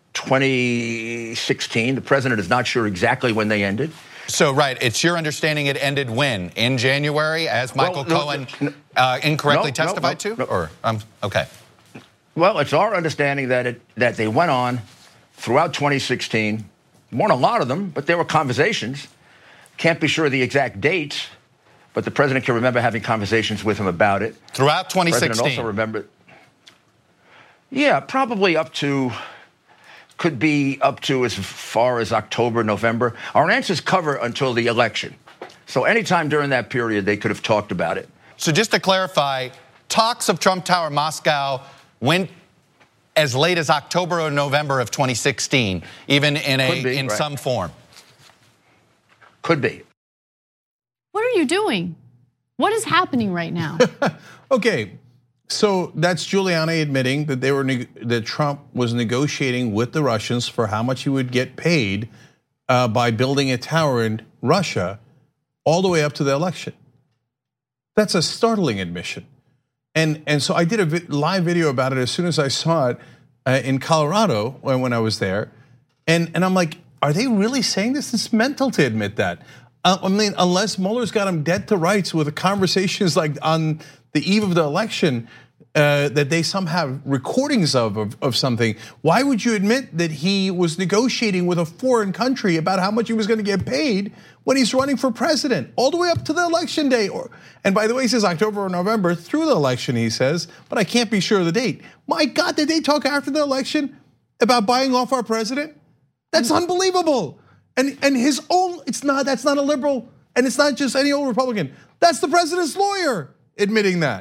2016. The president is not sure exactly when they ended. So, right, it's your understanding it ended when? In January, as Michael Cohen incorrectly testified to? Or, okay. Well, it's our understanding that they went on throughout 2016. Weren't a lot of them, but there were conversations. Can't be sure of the exact dates, but the president can remember having conversations with him about it. Throughout 2016? The president also remembered. Yeah, probably up to could be up to as far as October, November. Our answers cover until the election. So anytime during that period, they could have talked about it. So just to clarify, talks of Trump Tower Moscow went as late as October or November of 2016, even in some form. Could be. What are you doing? What is happening right now? Okay, so that's Giuliani admitting that that Trump was negotiating with the Russians for how much he would get paid by building a tower in Russia, all the way up to the election. That's a startling admission. And so I did a live video about it as soon as I saw it in Colorado when I was there. And I'm like, are they really saying this? It's mental to admit that. I mean, unless Mueller's got him dead to rights with conversations like on the eve of the election that they somehow have recordings of something. Why would you admit that he was negotiating with a foreign country about how much he was going to get paid when he's running for president, all the way up to the election day? And by the way, he says October or November through the election, he says, but I can't be sure of the date. My God, did they talk after the election about buying off our president? That's unbelievable. And his own, that's not a liberal, and it's not just any old Republican. That's the president's lawyer admitting that.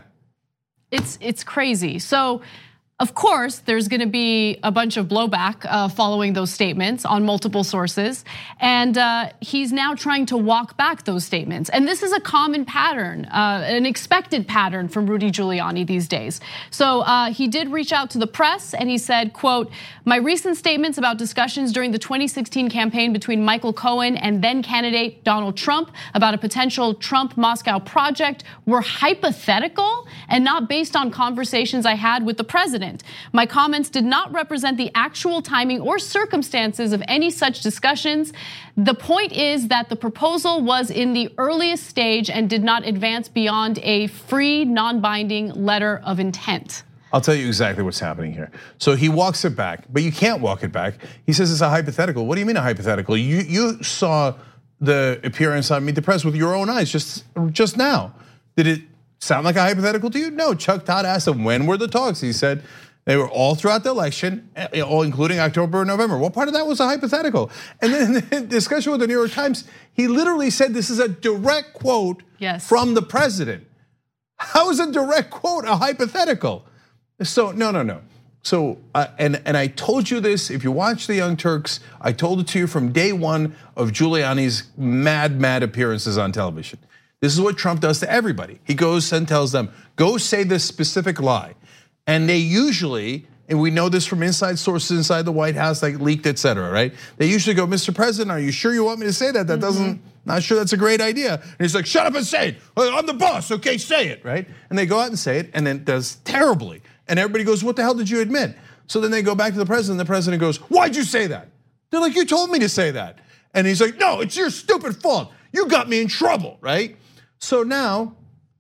It's crazy. So, of course, there's going to be a bunch of blowback following those statements on multiple sources. And he's now trying to walk back those statements. And this is a common pattern, an expected pattern from Rudy Giuliani these days. So he did reach out to the press and he said, quote, "My recent statements about discussions during the 2016 campaign between Michael Cohen and then candidate Donald Trump about a potential Trump-Moscow project were hypothetical and not based on conversations I had with the president. My comments did not represent the actual timing or circumstances of any such discussions. The point is that the proposal was in the earliest stage and did not advance beyond a free, non-binding letter of intent." I'll tell you exactly what's happening here. So he walks it back, but you can't walk it back. He says it's a hypothetical. What do you mean a hypothetical? You saw the appearance on Meet the Press with your own eyes just now. Did it sound like a hypothetical to you? No, Chuck Todd asked him, when were the talks? He said they were all throughout the election, all including October and November. What part of that was a hypothetical? And then in the discussion with the New York Times, he literally said this is a direct quote from the president. How is a direct quote a hypothetical? So no. So and I told you this, if you watch the Young Turks, I told it to you from day one of Giuliani's mad appearances on television. This is what Trump does to everybody. He goes and tells them, go say this specific lie. And they usually, and we know this from inside sources inside the White House, like leaked, et cetera, right? They usually go, Mr. President, are you sure you want me to say that? That doesn't, not sure that's a great idea. And he's like, shut up and say it. I'm the boss, okay, say it, right? And they go out and say it, and then it does terribly. And everybody goes, what the hell did you admit? So then they go back to the president, and the president goes, why'd you say that? They're like, you told me to say that. And he's like, no, it's your stupid fault. You got me in trouble, right? So now,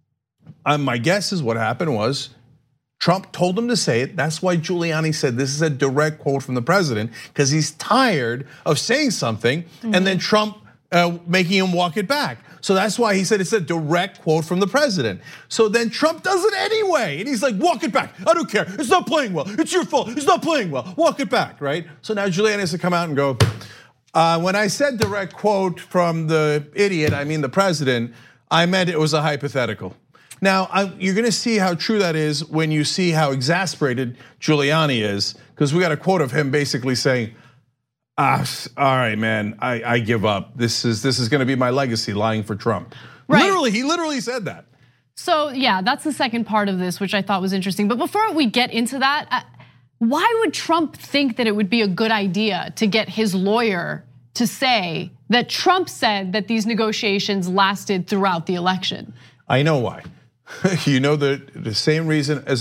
my guess is what happened was Trump told him to say it. That's why Giuliani said this is a direct quote from the president, because he's tired of saying something and then Trump making him walk it back. So that's why he said it's a direct quote from the president. So then Trump does it anyway. And he's like, walk it back. I don't care. It's not playing well. It's your fault. It's not playing well. Walk it back, right? So now Giuliani has to come out and go, when I said direct quote from the idiot, I mean the president, I meant it was a hypothetical. Now, you're gonna see how true that is when you see how exasperated Giuliani is, because we got a quote of him basically saying, all right, man, I give up. This is gonna be my legacy, lying for Trump. Right. Literally, he literally said that. So yeah, that's the second part of this, which I thought was interesting. But before we get into that, why would Trump think that it would be a good idea to get his lawyer to say that Trump said that these negotiations lasted throughout the election? I know why. You know the same reason as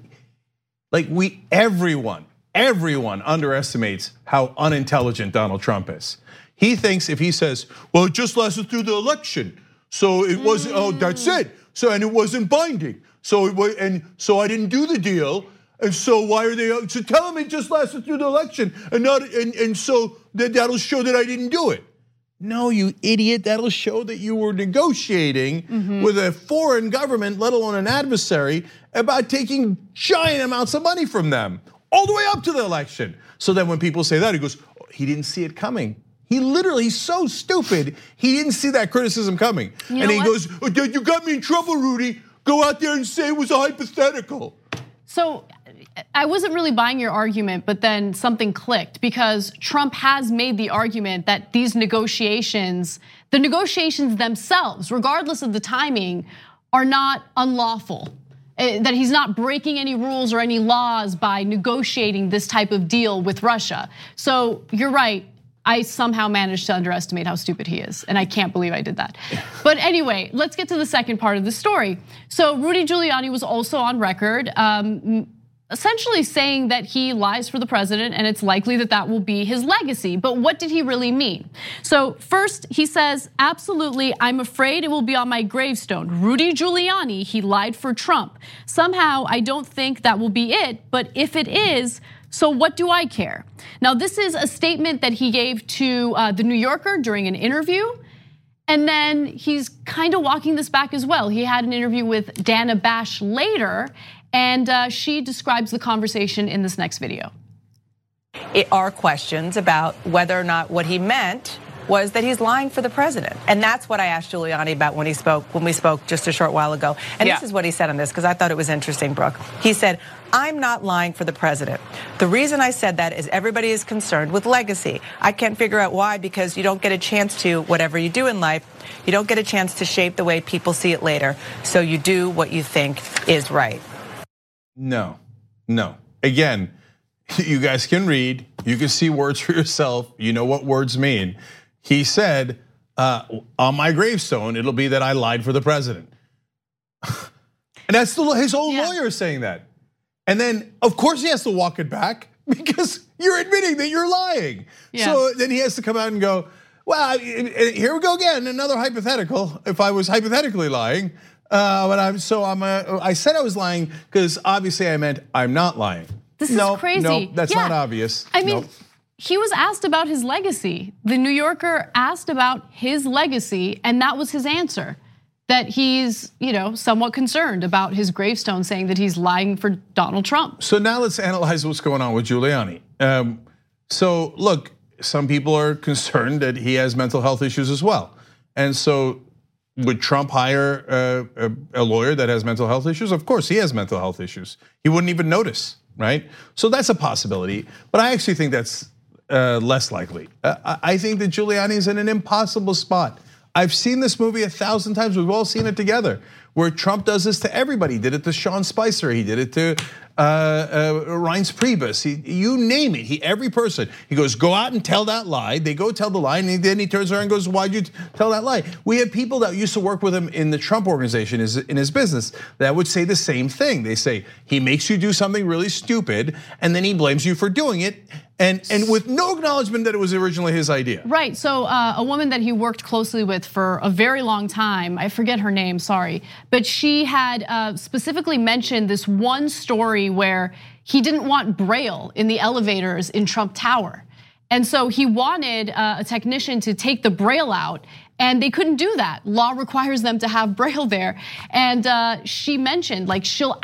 everyone underestimates how unintelligent Donald Trump is. He thinks if he says, well, it just lasted through the election, so it wasn't, oh, that's it. So, and it wasn't binding. So I didn't do the deal. And so why are they, so tell him it just lasted through the election and so that'll show that I didn't do it. No, you idiot, that'll show that you were negotiating with a foreign government, let alone an adversary, about taking giant amounts of money from them. all the way up to the election. So then when people say that, he goes, oh, he didn't see it coming. He's so stupid, he didn't see that criticism coming. And he goes, oh, you got me in trouble, Rudy. Go out there and say it was a hypothetical. So I wasn't really buying your argument, but then something clicked because Trump has made the argument that these negotiations, the negotiations themselves, regardless of the timing, are not unlawful. That he's not breaking any rules or any laws by negotiating this type of deal with Russia. So you're right. I somehow managed to underestimate how stupid he is, and I can't believe I did that. But anyway, let's get to the second part of the story. So Rudy Giuliani was also on record, essentially saying that he lies for the president, and it's likely that that will be his legacy. But what did he really mean? So first, he says, absolutely, I'm afraid it will be on my gravestone. Rudy Giuliani, he lied for Trump. Somehow, I don't think that will be it, but if it is, so what do I care? Now, this is a statement that he gave to the New Yorker during an interview. And then he's kind of walking this back as well. He had an interview with Dana Bash later, and she describes the conversation in this next video. It are questions about whether or not what he meant was that he's lying for the president. And that's what I asked Giuliani about when we spoke just a short while ago. And This is what he said on this, because I thought it was interesting, Brooke. He said, I'm not lying for the president. The reason I said that is everybody is concerned with legacy. I can't figure out why, because you don't get a chance to, whatever you do in life, you don't get a chance to shape the way people see it later. So you do what you think is right. No. Again, you guys can read, you can see words for yourself, you know what words mean. He said, on my gravestone, it'll be that I lied for the president. And that's his own lawyer saying that. And then, of course, he has to walk it back because you're admitting that you're lying. Yeah. So then he has to come out and go, well, here we go again, another hypothetical. If I was hypothetically lying, but I said I was lying because obviously I meant I'm not lying. This is crazy. No, that's not obvious. I mean, he was asked about his legacy. The New Yorker asked about his legacy, and that was his answer. That he's, somewhat concerned about his gravestone, saying that he's lying for Donald Trump. So now let's analyze what's going on with Giuliani. So look, some people are concerned that he has mental health issues as well. And so would Trump hire a lawyer that has mental health issues? Of course, he has mental health issues. He wouldn't even notice, right? So that's a possibility, but I actually think that's less likely. I think that Giuliani's in an impossible spot. I've seen this movie 1,000 times. We've all seen it together, where Trump does this to everybody. He did it to Sean Spicer. He did it to Reince Priebus. You name it. Every person. He goes, go out and tell that lie. They go tell the lie, and then he turns around and goes, why'd you tell that lie? We have people that used to work with him in the Trump organization, in his business, that would say the same thing. They say he makes you do something really stupid, and then he blames you for doing it. And with no acknowledgement that it was originally his idea. Right, so a woman that he worked closely with for a very long time, I forget her name, sorry, but she had specifically mentioned this one story where he didn't want Braille in the elevators in Trump Tower. And so he wanted a technician to take the Braille out, and they couldn't do that. Law requires them to have Braille there. And she mentioned, like, he'll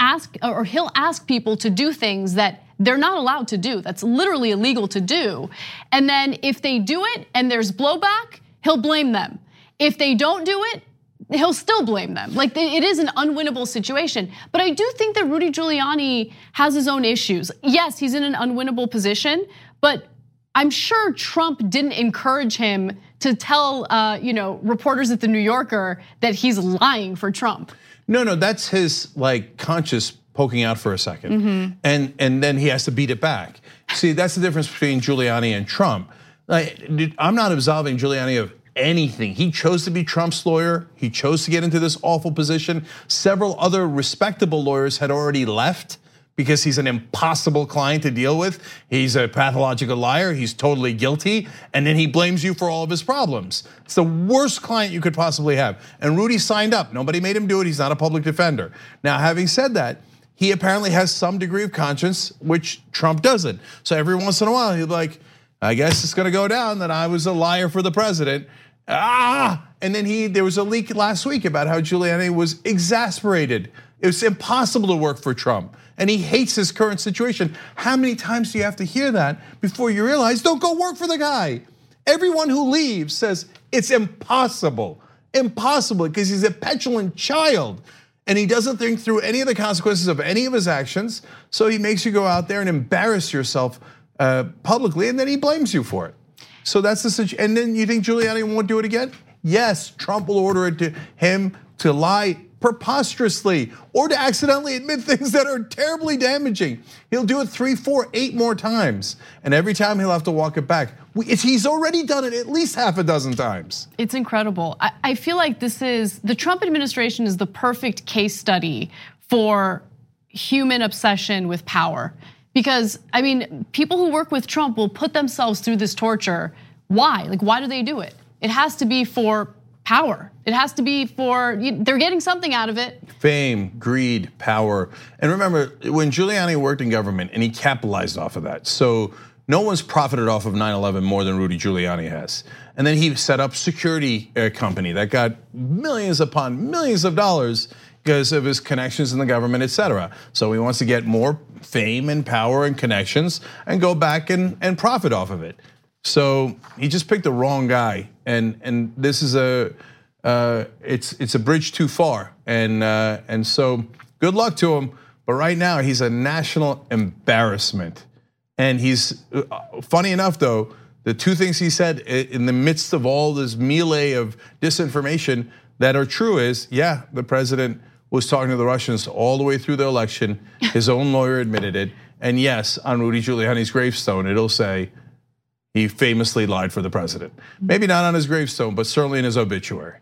ask people to do things that they're not allowed to do. That's literally illegal to do. And then if they do it and there's blowback, he'll blame them. If they don't do it, he'll still blame them. Like, it is an unwinnable situation. But I do think that Rudy Giuliani has his own issues. Yes, he's in an unwinnable position, but I'm sure Trump didn't encourage him to tell reporters at the New Yorker that he's lying for Trump. No, that's his conscious poking out for a second, and then he has to beat it back. See, that's the difference between Giuliani and Trump. I'm not absolving Giuliani of anything. He chose to be Trump's lawyer. He chose to get into this awful position. Several other respectable lawyers had already left because he's an impossible client to deal with. He's a pathological liar. He's totally guilty. And then he blames you for all of his problems. It's the worst client you could possibly have. And Rudy signed up. Nobody made him do it. He's not a public defender. Now, having said that, he apparently has some degree of conscience, which Trump doesn't. So every once in a while, he's like, I guess it's gonna go down that I was a liar for the president. And then there was a leak last week about how Giuliani was exasperated. It was impossible to work for Trump and he hates his current situation. How many times do you have to hear that before you realize, don't go work for the guy? Everyone who leaves says it's impossible, because he's a petulant child. And he doesn't think through any of the consequences of any of his actions. So he makes you go out there and embarrass yourself publicly, and then he blames you for it. So that's the situation. And then you think Giuliani won't do it again? Yes, Trump will order it to him to lie preposterously or to accidentally admit things that are terribly damaging. He'll do it 3, 4, 8 more times. And every time he'll have to walk it back. He's already done it at least half a dozen times. It's incredible. I feel like the Trump administration is the perfect case study for human obsession with power. Because, I mean, people who work with Trump will put themselves through this torture. Why? Like, why do they do it? It has to be for power. It has to be they're getting something out of it. Fame, greed, power. And remember, when Giuliani worked in government, and he capitalized off of that. So no one's profited off of 9/11 more than Rudy Giuliani has. And then he set up a security company that got millions upon millions of dollars because of his connections in the government, et cetera. So he wants to get more fame and power and connections and go back and profit off of it. So he just picked the wrong guy, and this is it's a bridge too far, and so good luck to him. But right now he's a national embarrassment, and he's funny enough though. The two things he said in the midst of all this melee of disinformation that are true is, yeah, the president was talking to the Russians all the way through the election. His own lawyer admitted it, and yes, on Rudy Giuliani's gravestone it'll say he famously lied for the president. Maybe not on his gravestone, but certainly in his obituary.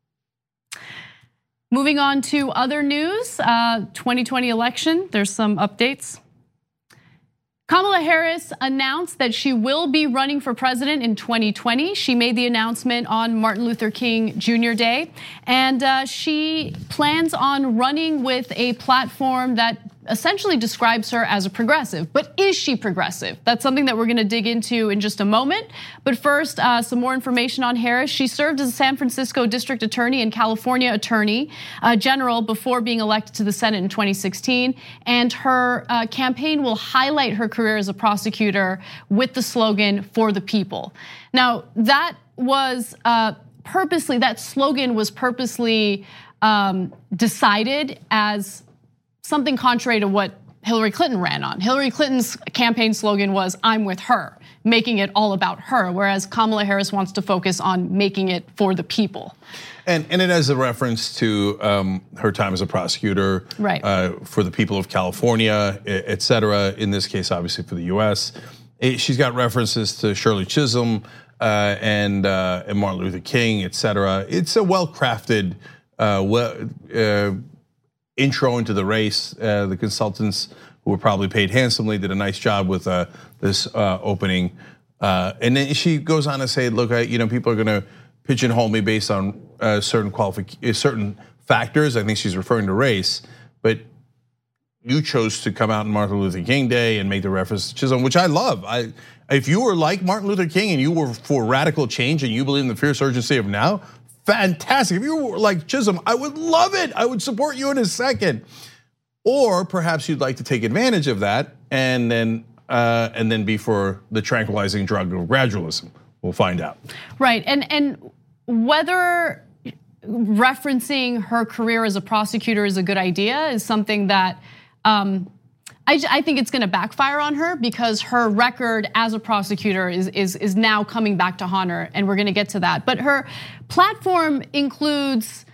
Moving on to other news, 2020 election, there's some updates. Kamala Harris announced that she will be running for president in 2020. She made the announcement on Martin Luther King Jr. Day, and she plans on running with a platform that essentially describes her as a progressive. But is she progressive? That's something that we're gonna dig into in just a moment. But first, some more information on Harris. She served as a San Francisco district attorney and California attorney general before being elected to the Senate in 2016. And her campaign will highlight her career as a prosecutor with the slogan, "For the people." Now, that slogan was purposely decided as something contrary to what Hillary Clinton ran on. Hillary Clinton's campaign slogan was, "I'm with her," making it all about her, whereas Kamala Harris wants to focus on making it for the people. And it has a reference to her time as a prosecutor, right, for the people of California, et cetera. In this case, obviously for the US. She's got references to Shirley Chisholm and Martin Luther King, et cetera. It's a well-crafted, intro into the race. The consultants, who were probably paid handsomely, did a nice job with this opening. And then she goes on to say, "Look, people are going to pigeonhole me based on certain factors." I think she's referring to race, but you chose to come out on Martin Luther King Day and make the reference to Chisholm, which I love. If you were like Martin Luther King and you were for radical change and you believe in the fierce urgency of now, fantastic. If you were like Chisholm, I would love it. I would support you in a second. Or perhaps you'd like to take advantage of that and then be for the tranquilizing drug of gradualism. We'll find out. Right, and whether referencing her career as a prosecutor is a good idea is something that I think it's gonna backfire on her, because her record as a prosecutor is now coming back to haunt her, and we're gonna get to that. But her platform includes,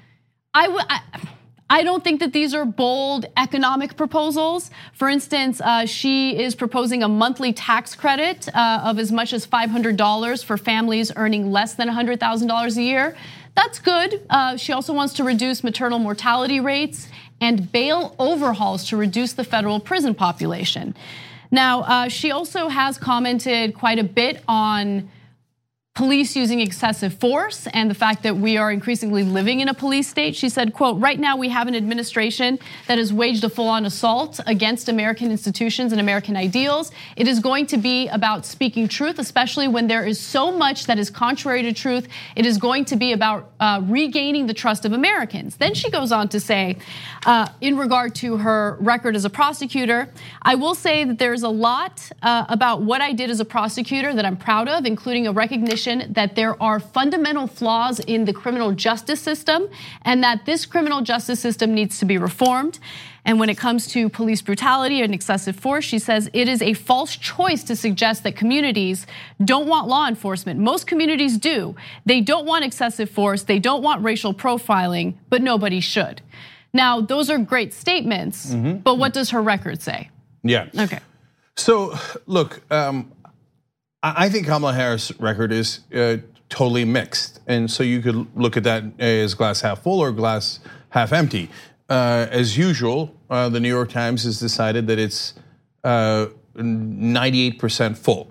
I don't think that these are bold economic proposals. For instance, she is proposing a monthly tax credit of as much as $500 for families earning less than $100,000 a year. That's good. She also wants to reduce maternal mortality rates and bail overhauls to reduce the federal prison population. Now, she also has commented quite a bit on police using excessive force and the fact that we are increasingly living in a police state. She said, quote, right now we have an administration that has waged a full-on assault against American institutions and American ideals. It is going to be about speaking truth, especially when there is so much that is contrary to truth. It is going to be about regaining the trust of Americans. Then she goes on to say, in regard to her record as a prosecutor, I will say that there's a lot about what I did as a prosecutor that I'm proud of, including a recognition that there are fundamental flaws in the criminal justice system and that this criminal justice system needs to be reformed. And when it comes to police brutality and excessive force, she says it is a false choice to suggest that communities don't want law enforcement. Most communities do. They don't want excessive force. They don't want racial profiling, but nobody should. Now, those are great statements, but what does her record say? Yeah. Okay. So look, I think Kamala Harris' record is totally mixed. And so you could look at that as glass half full or glass half empty. As usual, the New York Times has decided that it's 98% full.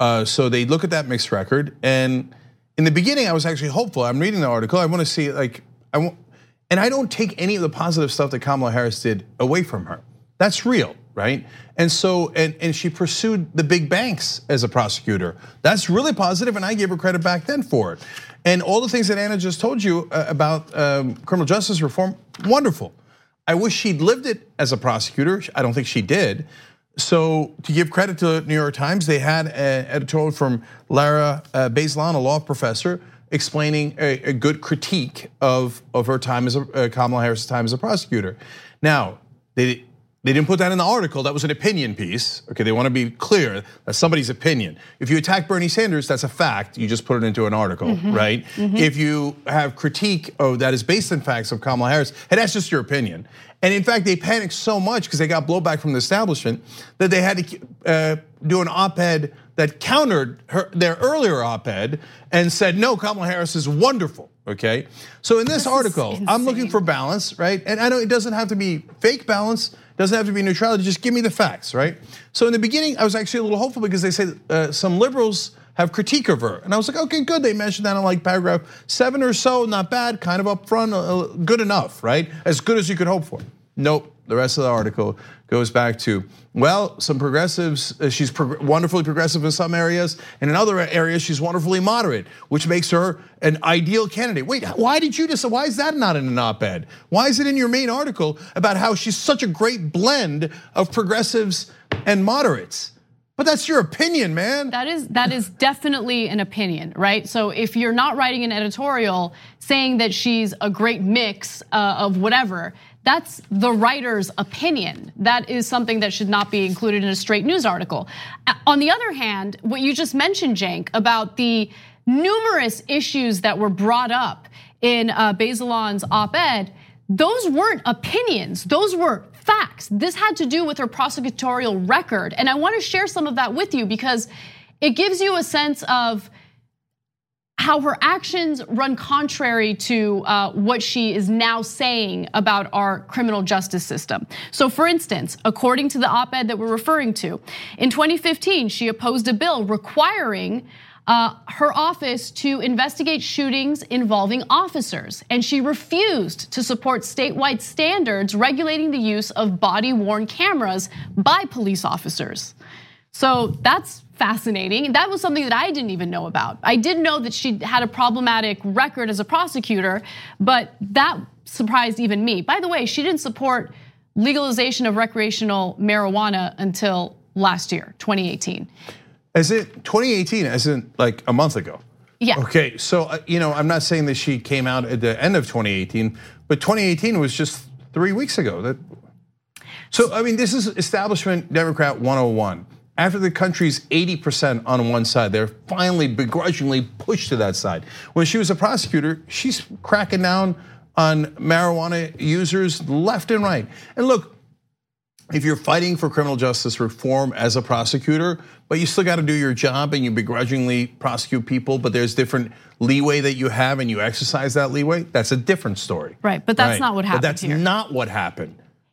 So they look at that mixed record. And in the beginning, I was actually hopeful. I'm reading the article. I want to see, and I don't take any of the positive stuff that Kamala Harris did away from her. That's real, right? And so, and she pursued the big banks as a prosecutor. That's really positive, and I gave her credit back then for it. And all the things that Anna just told you about criminal justice reform, wonderful. I wish she'd lived it as a prosecutor. I don't think she did. So to give credit to the New York Times, they had an editorial from Lara Bazelon, a law professor, explaining a good critique of her time as Kamala Harris' time as a prosecutor. Now, they didn't put that in the article. That was an opinion piece. Okay, they want to be clear. That's somebody's opinion. If you attack Bernie Sanders, that's a fact. You just put it into an article, right? If you have critique that is based in facts of Kamala Harris, and that's just your opinion. And in fact, they panicked so much because they got blowback from the establishment that they had to do an op-ed that countered their earlier op-ed and said, no, Kamala Harris is wonderful, okay? So in this article, I'm looking for balance, right? And I know it doesn't have to be fake balance, doesn't have to be neutrality, just give me the facts, right? So in the beginning, I was actually a little hopeful because they say some liberals have critique of her. And I was like, okay, good, they mentioned that in like paragraph 7 or so, not bad, kind of upfront, good enough, right? As good as you could hope for. Nope, the rest of the article goes back to, well, some progressives, she's wonderfully progressive in some areas, and in other areas she's wonderfully moderate, which makes her an ideal candidate. Wait, why did you decide, why is that not in an op-ed? Why is it in your main article about how she's such a great blend of progressives and moderates? But that's your opinion, man. That is definitely an opinion, right? So if you're not writing an editorial saying that she's a great mix of whatever, that's the writer's opinion. That is something that should not be included in a straight news article. On the other hand, what you just mentioned, Cenk, about the numerous issues that were brought up in Bazelon's op-ed, those weren't opinions, those were facts. This had to do with her prosecutorial record. And I want to share some of that with you because it gives you a sense of how her actions run contrary to what she is now saying about our criminal justice system. So for instance, according to the op-ed that we're referring to, in 2015, she opposed a bill requiring her office to investigate shootings involving officers, and she refused to support statewide standards regulating the use of body-worn cameras by police officers. So that's fascinating. That was something that I didn't even know about. I did know that she had a problematic record as a prosecutor, but that surprised even me. By the way, she didn't support legalization of recreational marijuana until last year, 2018. Is it 2018? As in like a month ago? Yeah. Okay, so I'm not saying that she came out at the end of 2018, but 2018 was just 3 weeks ago. So I mean, this is establishment Democrat 101. After the country's 80% on one side, they're finally begrudgingly pushed to that side. When she was a prosecutor, she's cracking down on marijuana users left and right. And look, if you're fighting for criminal justice reform as a prosecutor, but you still got to do your job and you begrudgingly prosecute people, but there's different leeway that you have and you exercise that leeway, that's a different story. Right, but that's not what happened here. But that's not what happened.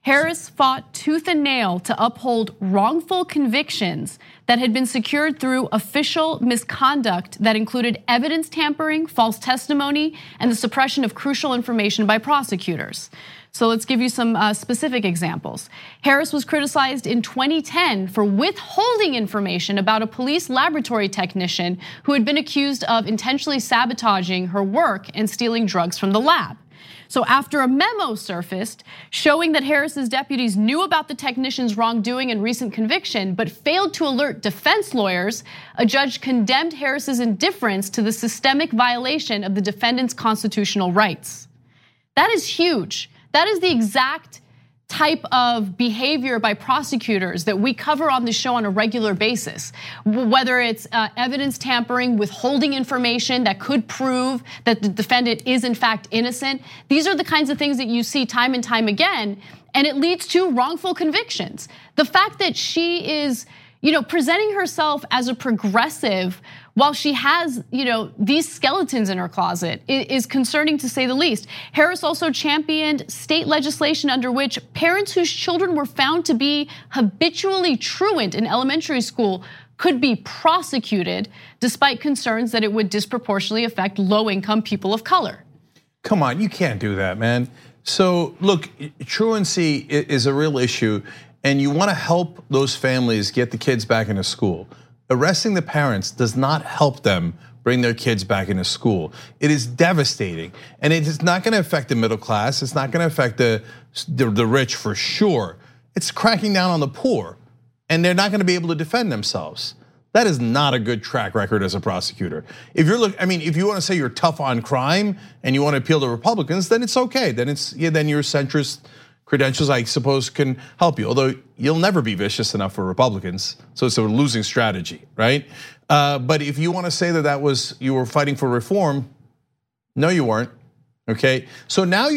Harris fought tooth and nail to uphold wrongful convictions that had been secured through official misconduct that included evidence tampering, false testimony, and the suppression of crucial information by prosecutors. So let's give you some specific examples. Harris was criticized in 2010 for withholding information about a police laboratory technician who had been accused of intentionally sabotaging her work and stealing drugs from the lab. So after a memo surfaced showing that Harris's deputies knew about the technician's wrongdoing and recent conviction, but failed to alert defense lawyers, a judge condemned Harris's indifference to the systemic violation of the defendant's constitutional rights. That is huge. That is the exact type of behavior by prosecutors that we cover on the show on a regular basis. Whether it's evidence tampering, withholding information that could prove that the defendant is in fact innocent. These are the kinds of things that you see time and time again, and it leads to wrongful convictions. The fact that she is, presenting herself as a progressive while she has, these skeletons in her closet is concerning to say the least. Harris also championed state legislation under which parents whose children were found to be habitually truant in elementary school could be prosecuted, despite concerns that it would disproportionately affect low-income people of color. Come on, you can't do that, man. So look, truancy is a real issue, and you want to help those families get the kids back into school. Arresting the parents does not help them bring their kids back into school. It is devastating, and it is not gonna affect the middle class. It's not gonna affect the rich for sure. It's cracking down on the poor, and they're not gonna be able to defend themselves. That is not a good track record as a prosecutor. If if you wanna say you're tough on crime and you wanna appeal to Republicans, then it's okay. Then your centrist credentials, I suppose, can help you. Although you'll never be vicious enough for Republicans, so it's a losing strategy, right? But if you want to say that you were fighting for reform, no, you weren't. Okay, so now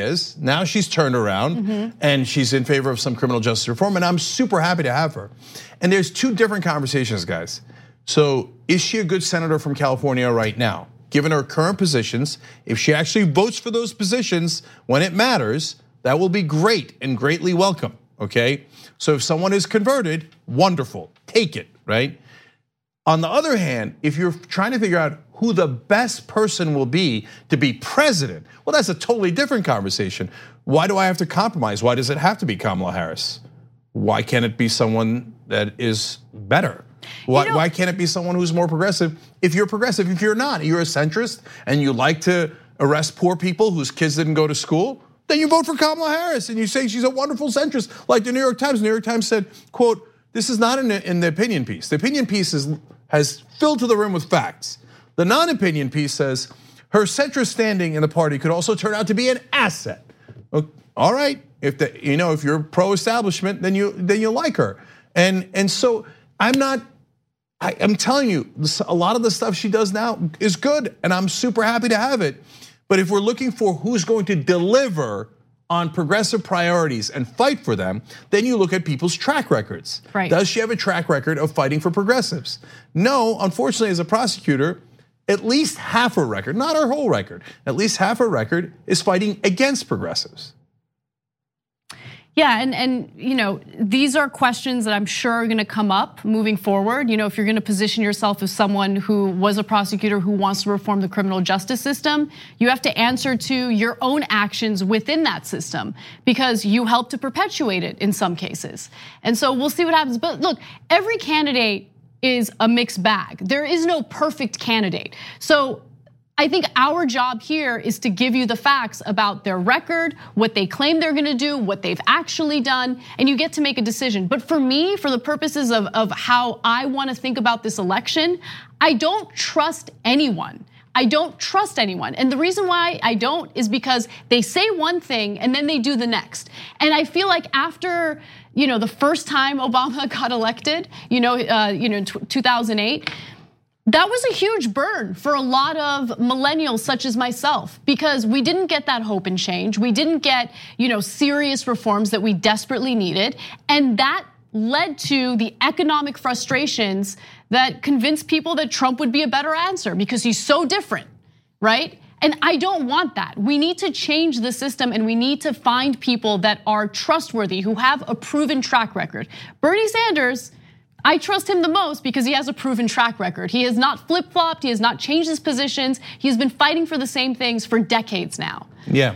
she's turned around and she's in favor of some criminal justice reform, and I'm super happy to have her. And there's two different conversations, guys. So is she a good senator from California right now? Given her current positions, if she actually votes for those positions when it matters, that will be great and greatly welcome, okay? So if someone is converted, wonderful, take it, right? On the other hand, if you're trying to figure out who the best person will be to be president, well, that's a totally different conversation. Why do I have to compromise? Why does it have to be Kamala Harris? Why can't it be someone that is better? Why can't it be someone who's more progressive? If you're progressive, if you're not, you're a centrist and you like to arrest poor people whose kids didn't go to school, then you vote for Kamala Harris and you say she's a wonderful centrist, like the New York Times. The New York Times said, quote, this is not in the opinion piece. The opinion piece has filled to the rim with facts. The non-opinion piece says her centrist standing in the party could also turn out to be an asset. All right, if you're pro-establishment, then you like her. And so I'm telling you, a lot of the stuff she does now is good, and I'm super happy to have it. But if we're looking for who's going to deliver on progressive priorities and fight for them, then you look at people's track records. Right. Does she have a track record of fighting for progressives? No, unfortunately, as a prosecutor, at least half her record, not her whole record, at least half her record is fighting against progressives. Yeah, and these are questions that I'm sure are gonna come up moving forward. If you're gonna position yourself as someone who was a prosecutor who wants to reform the criminal justice system, you have to answer to your own actions within that system because you helped to perpetuate it in some cases. And so we'll see what happens. But look, every candidate is a mixed bag. There is no perfect candidate. So I think our job here is to give you the facts about their record, what they claim they're gonna do, what they've actually done, and you get to make a decision. But for me, for the purposes of how I wanna think about this election, I don't trust anyone. I don't trust anyone. And the reason why I don't is because they say one thing and then they do the next. And I feel like after the first time Obama got elected, in 2008, that was a huge burn for a lot of millennials such as myself because we didn't get that hope and change. We didn't get, serious reforms that we desperately needed. And that led to the economic frustrations that convinced people that Trump would be a better answer because he's so different, right? And I don't want that. We need to change the system and we need to find people that are trustworthy, who have a proven track record. Bernie Sanders, I trust him the most because he has a proven track record. He has not flip-flopped, he has not changed his positions. He's been fighting for the same things for decades now. Yeah.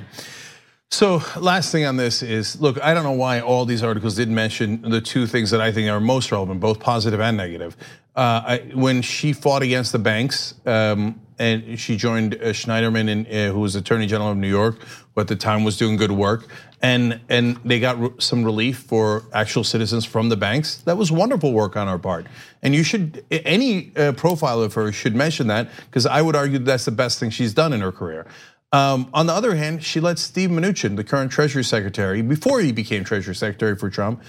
So last thing on this is, look, I don't know why all these articles didn't mention the two things that I think are most relevant, both positive and negative. When she fought against the banks, and she joined Schneiderman, who was Attorney General of New York, who at the time was doing good work, and they got some relief for actual citizens from the banks. That was wonderful work on our part. And you should, any profile of her should mention that, because I would argue that's the best thing she's done in her career. On the other hand, she let Steve Mnuchin, the current Treasury Secretary, before he became Treasury Secretary for Trump,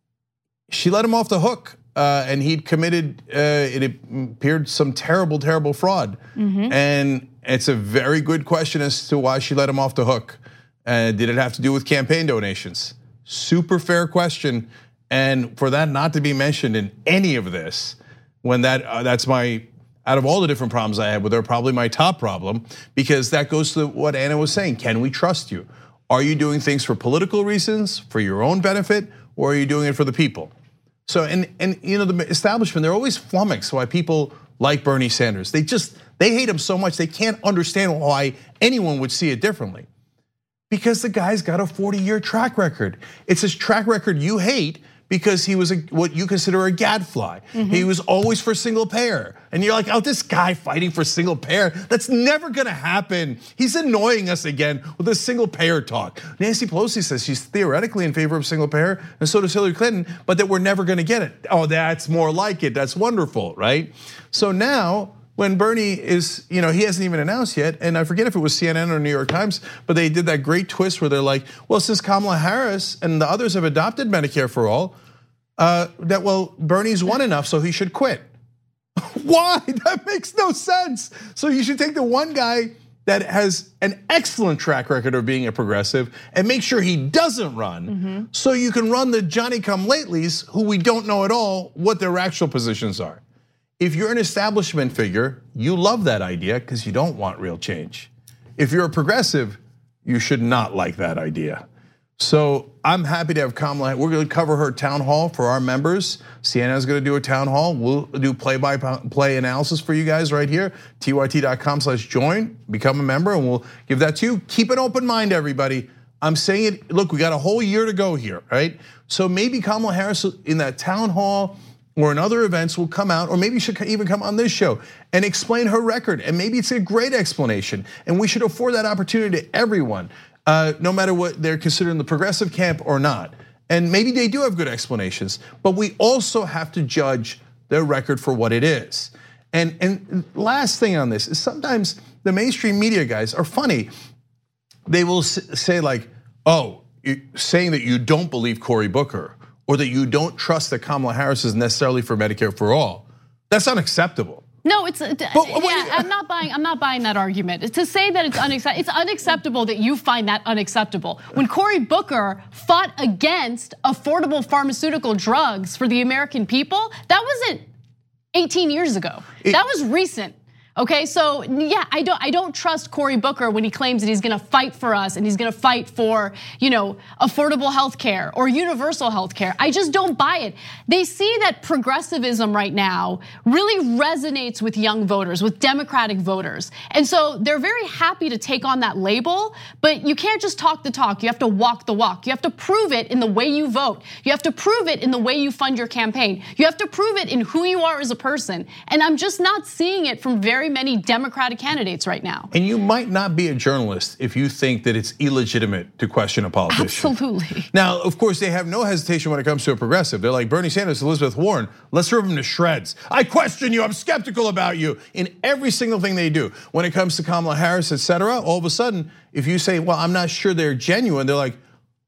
she let him off the hook. And he'd committed, it appeared, some terrible, terrible fraud. And it's a very good question as to why she let him off the hook. Did it have to do with campaign donations? Super fair question. And for that not to be mentioned in any of this, when that's my, out of all the different problems I had with her, probably my top problem, because that goes to what Anna was saying. Can we trust you? Are you doing things for political reasons, for your own benefit, or are you doing it for the people? So, and you know, the establishment, they're always flummoxed why people like Bernie Sanders. They hate him so much, they can't understand why anyone would see it differently. Because the guy's got a 40-year track record. It's his track record you hate because he was what you consider a gadfly. He was always for single payer. And you're like, oh, this guy fighting for single payer, that's never gonna happen. He's annoying us again with this single payer talk. Nancy Pelosi says she's theoretically in favor of single payer, and so does Hillary Clinton, but that we're never gonna get it. Oh, that's more like it, that's wonderful, right? So now, when Bernie is, he hasn't even announced yet, and I forget if it was CNN or New York Times, but they did that great twist where they're like, well, since Kamala Harris and the others have adopted Medicare for all, Bernie's won enough, so he should quit. Why? That makes no sense. So you should take the one guy that has an excellent track record of being a progressive and make sure he doesn't run, so you can run the Johnny-come-latelys who we don't know at all what their actual positions are. If you're an establishment figure, you love that idea because you don't want real change. If you're a progressive, you should not like that idea. So I'm happy to have Kamala. We're going to cover her town hall for our members. CNN is going to do a town hall. We'll do play-by-play analysis for you guys right here. tyt.com/join, become a member, and we'll give that to you. Keep an open mind, everybody. I'm saying it, look, we got a whole year to go here, right? So maybe Kamala Harris in that town hall or in other events will come out, or maybe she should even come on this show and explain her record. And maybe it's a great explanation. And we should afford that opportunity to everyone, no matter what they're considered in the progressive camp or not. And maybe they do have good explanations, but we also have to judge their record for what it is. And last thing on this is sometimes the mainstream media guys are funny. They will say like, oh, saying that you don't believe Cory Booker, or that you don't trust that Kamala Harris is necessarily for Medicare for all. That's unacceptable. No, I'm not buying that argument. To say that it's unacceptable that you find that unacceptable. When Cory Booker fought against affordable pharmaceutical drugs for the American people, that wasn't 18 years ago. That was recent. Okay, so yeah, I don't trust Cory Booker when he claims that he's gonna fight for us and he's gonna fight for, affordable health care or universal health care. I just don't buy it. They see that progressivism right now really resonates with young voters, with Democratic voters. And so they're very happy to take on that label, but you can't just talk the talk, you have to walk the walk. You have to prove it in the way you vote. You have to prove it in the way you fund your campaign. You have to prove it in who you are as a person. And I'm just not seeing it from very many Democratic candidates right now. And you might not be a journalist if you think that it's illegitimate to question a politician. Absolutely. Now, of course, they have no hesitation when it comes to a progressive. They're like Bernie Sanders, Elizabeth Warren, let's rip them to shreds. I question you, I'm skeptical about you in every single thing they do. When it comes to Kamala Harris, etc., all of a sudden, if you say, well, I'm not sure they're genuine, they're like,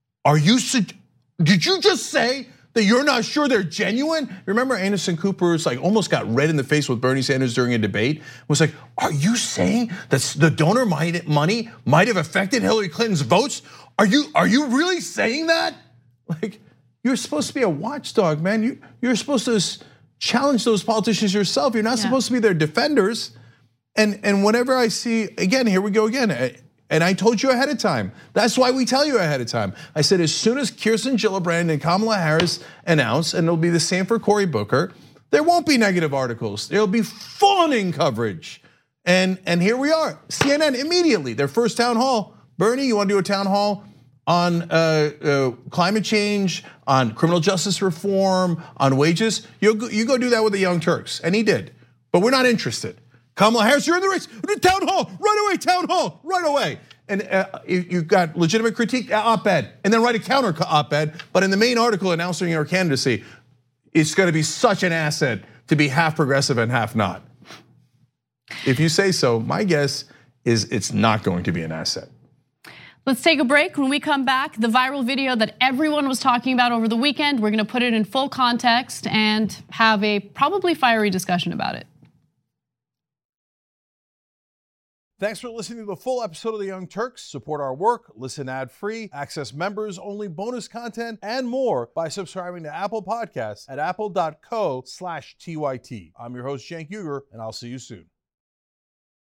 did you just say that you're not sure they're genuine? Remember Anderson Cooper's almost got red in the face with Bernie Sanders during a debate? Was like, are you saying that the donor money might have affected Hillary Clinton's votes? Are you really saying that? You're supposed to be a watchdog, man. You're supposed to challenge those politicians yourself. You're not supposed to be their defenders. And whenever I see, again, here we go again. And I told you ahead of time. That's why we tell you ahead of time. I said, as soon as Kirsten Gillibrand and Kamala Harris announce, and it'll be the same for Cory Booker, there won't be negative articles. There'll be fawning coverage. And here we are. CNN immediately, their first town hall. Bernie, you want to do a town hall on climate change, on criminal justice reform, on wages? You go do that with the Young Turks, and he did. But we're not interested. Kamala Harris, you're in the race. Town hall, right away, town hall, right away. And you've got legitimate critique, op-ed, and then write a counter op-ed. But in the main article announcing your candidacy, it's going to be such an asset to be half progressive and half not. If you say so, my guess is it's not going to be an asset. Let's take a break. When we come back, the viral video that everyone was talking about over the weekend, we're going to put it in full context and have a probably fiery discussion about it. Thanks for listening to the full episode of The Young Turks. Support our work, listen ad-free, access members-only bonus content, and more by subscribing to Apple Podcasts at apple.co/TYT. I'm your host, Cenk Uygur, and I'll see you soon.